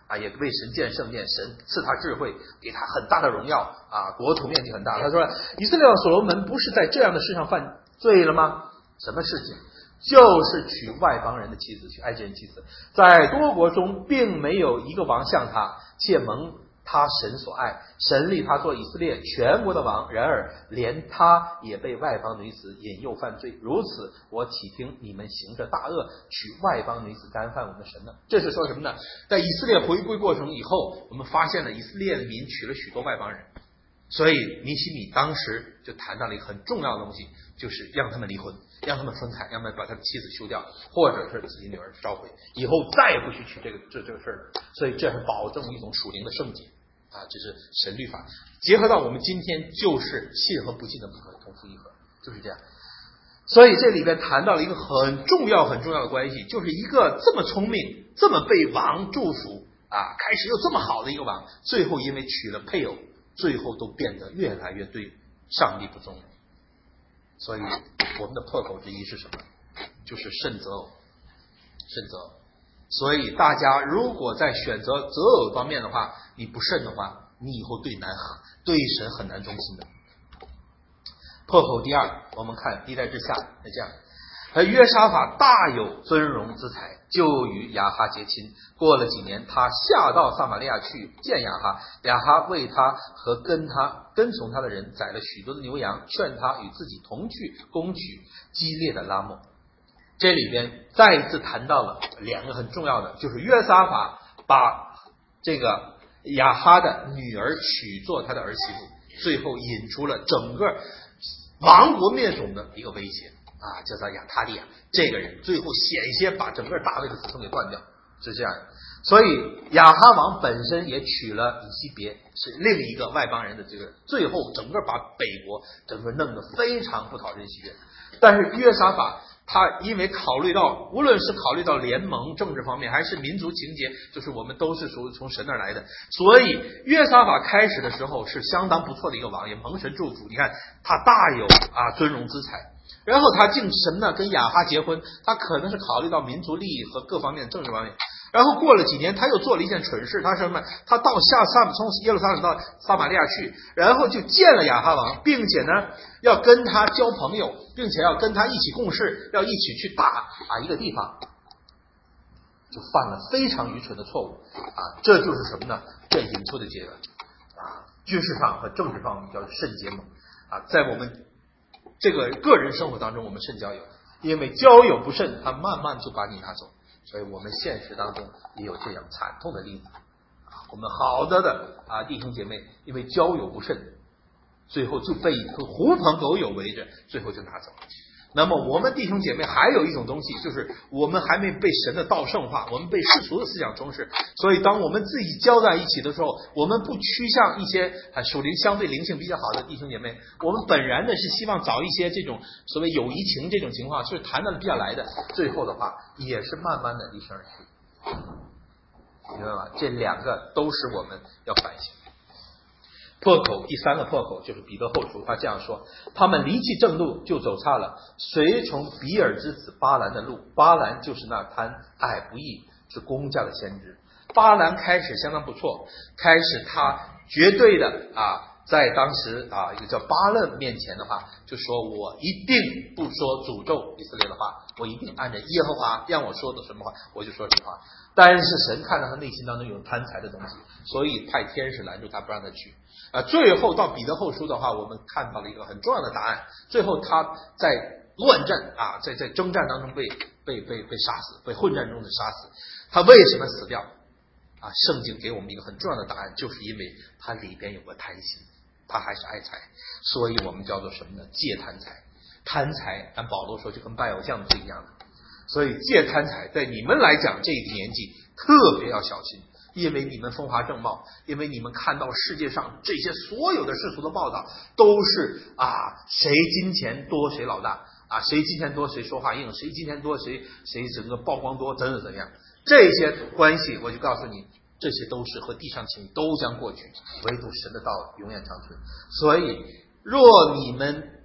啊，也为神建圣殿，神赐他智慧，给他很大的荣耀啊，国土面积很大。他说以色列王所罗门不是在这样的事上犯罪了吗？什么事情？就是娶外邦人的妻子，娶埃及人妻子。在多国中并没有一个王像他，且蒙他神所爱，神立他做以色列全国的王。然而连他也被外邦女子引诱犯罪，如此我岂听你们行着大恶，娶外邦女子干犯我们的神呢？这是说什么呢？在以色列回归过程以后，我们发现了以色列的民娶了许多外邦人，所以尼希米当时就谈到了一个很重要的东西，就是让他们离婚，让他们分开，让他们把他的妻子休掉，或者是自己女儿召回，以后再也不许娶这个这这个事儿。所以这是保证一种属灵的圣洁啊，这是神律法。结合到我们今天，就是信和不信的不可同父异合，就是这样。所以这里边谈到了一个很重要很重要的关系，就是一个这么聪明、这么被王祝福啊，开始又这么好的一个王，最后因为娶了配偶，最后都变得越来越对上帝不忠。所以我们的破口之一是什么？就是慎择偶，慎择偶。所以大家如果在选择择偶方面的话，你不慎的话，你以后对难对神很难忠心的。破口第二，我们看历代志下是这样。而约沙法大有尊荣之才，就与亚哈结亲。过了几年，他下到撒玛利亚去见亚哈，亚哈为他和跟他跟从他的人宰了许多的牛羊，劝他与自己同去攻取激烈的拉末。这里边再一次谈到了两个很重要的，就是约沙法把这个亚哈的女儿娶做他的儿媳妇，最后引出了整个亡国灭种的一个威胁啊，叫做亚他利亚这个人，最后险些把整个大卫的子孙给断掉，是这样的。所以亚哈王本身也娶了以西别，是另一个外邦人的这个，最后整个把北国整个弄得非常不讨人喜悦。但是约沙法他因为考虑到，无论是考虑到联盟政治方面，还是民族情节，就是我们都是属于从神那儿来的，所以约沙法开始的时候是相当不错的一个王，也蒙神祝福。你看他大有啊尊荣之才，然后他竟什么呢？跟亚哈结婚，他可能是考虑到民族利益和各方面政治方面。然后过了几年，他又做了一件蠢事，他什么？他到下撒从耶路撒冷到撒玛利亚去，然后就见了亚哈王，并且呢要跟他交朋友，并且要跟他一起共事，要一起去打啊一个地方，就犯了非常愚蠢的错误啊！这就是什么呢？这引出的结论啊，军事上和政治上我们叫慎结盟啊，在我们这个个人生活当中，我们慎交友，因为交友不慎，他慢慢就把你拿走。所以我们现实当中也有这样惨痛的例子，我们好的的啊弟兄姐妹因为交友不慎，最后就被一个狐朋狗友围着，最后就拿走。那么我们弟兄姐妹还有一种东西，就是我们还没被神的道圣化，我们被世俗的思想充斥，所以当我们自己交在一起的时候，我们不趋向一些啊属灵相对灵性比较好的弟兄姐妹，我们本然的是希望找一些这种所谓友谊情这种情况，是谈得比较来的，最后的话也是慢慢的离身而去，明白吗？这两个都是我们要反省。破口第三个破口就是彼得后书，他这样说：他们离弃正路，就走差了，随从比尔之子巴兰的路。巴兰就是那贪爱不义是公家的先知。巴兰开始相当不错，开始他绝对的啊，在当时啊一个叫巴勒面前的话，就说我一定不说诅咒以色列的话，我一定按照耶和华让我说的什么话，我就说什么话。但是神看到他内心当中有贪财的东西，所以派天使拦住他，不让他去。啊，最后到彼得后书的话，我们看到了一个很重要的答案。最后他在乱战啊，在在征战当中被被被被杀死，被混战中的杀死。他为什么死掉？啊，圣经给我们一个很重要的答案，就是因为他里边有个贪心，他还是爱财，所以我们叫做什么呢？戒贪财。贪财，按保罗说，就跟拜偶像是一样的。所以戒贪财，在你们来讲这一年纪特别要小心。因为你们风华正茂，因为你们看到世界上这些所有的世俗的报道都是啊，谁金钱多谁老大啊，谁金钱多谁说话硬，谁金钱多谁谁整个曝光多怎怎怎样，这些关系我就告诉你，这些都是和地上情都将过去，唯独神的道永远长存。所以若你们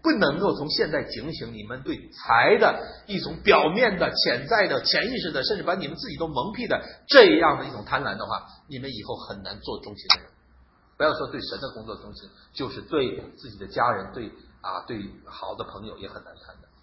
不能够从现在警醒你们对财的一种表面的、潜在的、潜意识的，甚至把你们自己都蒙蔽的这样的一种贪婪的话，你们以后很难做忠心的人。不要说对神的工作忠心，就是对自己的家人、对啊对好的朋友也很难看的。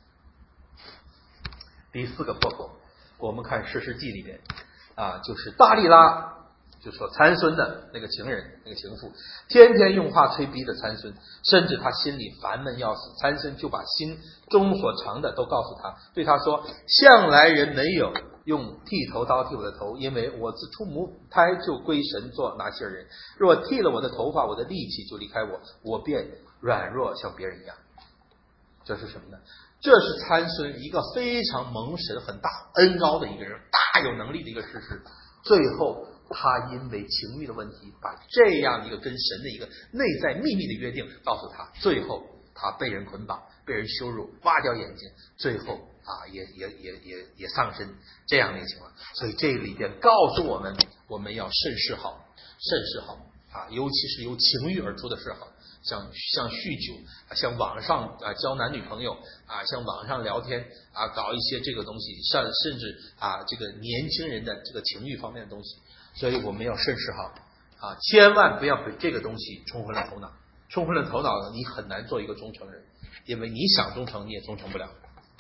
第四个破口，我们看士师记里边啊，就是大利拉，就说参孙的那个情人，那个情妇，天天用话催逼着参孙，甚至他心里烦闷要死。参孙就把心中所藏的都告诉他，对他说：向来人没有用剃头刀剃我的头，因为我自出母胎就归神做拿西尔人。若剃了我的头发，我的力气就离开我，我便软弱像别人一样。这是什么呢？这是参孙一个非常蒙神很大恩高的一个人，大有能力的一个士师。最后他因为情欲的问题，把这样一个跟神的一个内在秘密的约定告诉他，最后他被人捆绑，被人羞辱，挖掉眼睛，最后啊也也也也也丧生这样的一个情况。所以这里边告诉我们，我们要慎视好，慎视好啊，尤其是由情欲而出的事好。像像酗酒，像网上啊交男女朋友啊，像网上聊天啊，搞一些这个东西，甚甚至啊这个年轻人的这个情欲方面的东西，所以我们要慎视好啊，千万不要被这个东西冲昏了头脑，冲昏了头脑了，你很难做一个忠诚人，因为你想忠诚你也忠诚不了。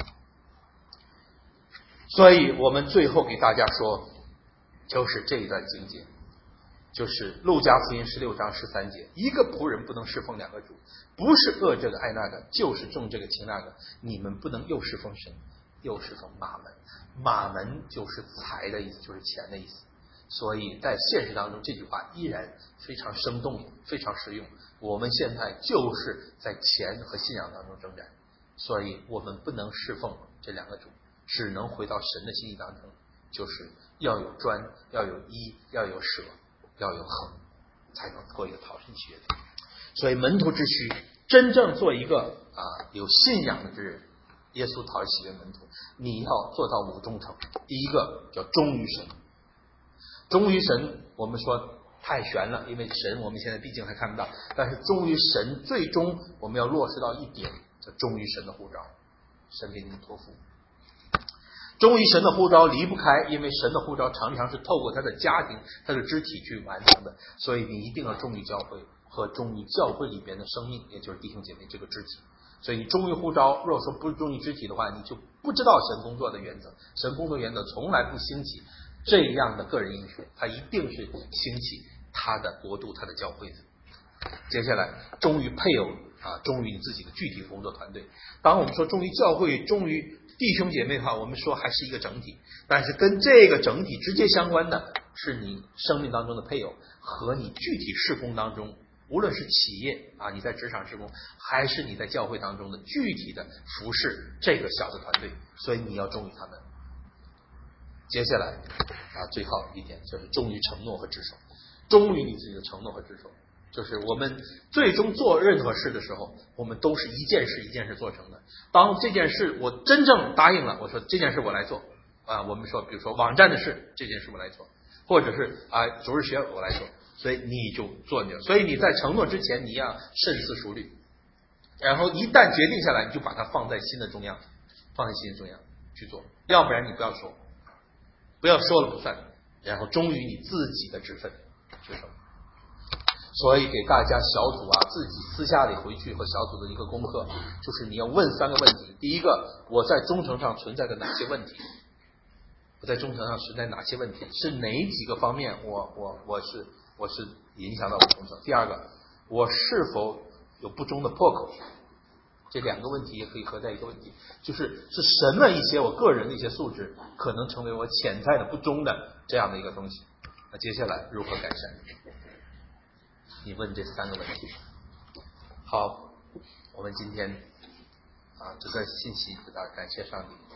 所以我们最后给大家说，就是这一段经节。就是路加福音十六章十三节，一个仆人不能侍奉两个主，不是恶这个爱那个，就是重这个轻那个。你们不能又侍奉神，又侍奉马门。马门就是财的意思，就是钱的意思。所以在现实当中，这句话依然非常生动，非常实用。我们现在就是在钱和信仰当中挣扎，所以我们不能侍奉这两个主，只能回到神的心意当中，就是要有专，要有一，要有舍，要有恒，才能过一个讨神喜悦的。所以门徒之需，真正做一个啊有信仰的之人，耶稣讨喜悦门徒，你要做到五忠诚。第一个叫忠于神，忠于神我们说太悬了，因为神我们现在毕竟还看不到，但是忠于神最终我们要落实到一点，叫忠于神的呼召，神给你们托付。忠于神的呼召离不开，因为神的呼召常常是透过他的家庭、他的肢体去完成的，所以你一定要忠于教会和忠于教会里边的生命，也就是弟兄姐妹这个肢体。所以你忠于呼召，如果说不忠于肢体的话，你就不知道神工作的原则。神工作原则从来不兴起这样的个人英雄，他一定是兴起他的国度、他的教会的。接下来忠于配偶啊，忠于你自己的具体工作团队。当我们说忠于教会、忠于弟兄姐妹的话，我们说还是一个整体，但是跟这个整体直接相关的是你生命当中的配偶和你具体事工当中，无论是企业啊，你在职场事工，还是你在教会当中的具体的服侍这个小的团队，所以你要忠于他们。接下来啊，最后一点就是忠于承诺和职守，忠于你自己的承诺和职守。就是我们最终做任何事的时候，我们都是一件事一件事做成的。当这件事我真正答应了，我说这件事我来做啊，我们说比如说网站的事，这件事我来做，或者是啊主日学我来做，所以你就做你。所以你在承诺之前，你要深思熟虑，然后一旦决定下来，你就把它放在心的中央，放在心的中央去做，要不然你不要说，不要说了不算，然后忠于你自己的职分职守。所以给大家小组啊，自己私下里回去和小组的一个功课，就是你要问三个问题。第一个，我在忠诚上存在的哪些问题？我在忠诚上存在哪些问题？是哪几个方面我我我是我是影响到我忠诚？第二个，我是否有不忠的破口？这两个问题也可以合在一个问题，就是是什么一些我个人的一些素质可能成为我潜在的不忠的这样的一个东西？那接下来如何改善？你问这三个问题。好，我们今天啊这段信息给大家感谢上帝。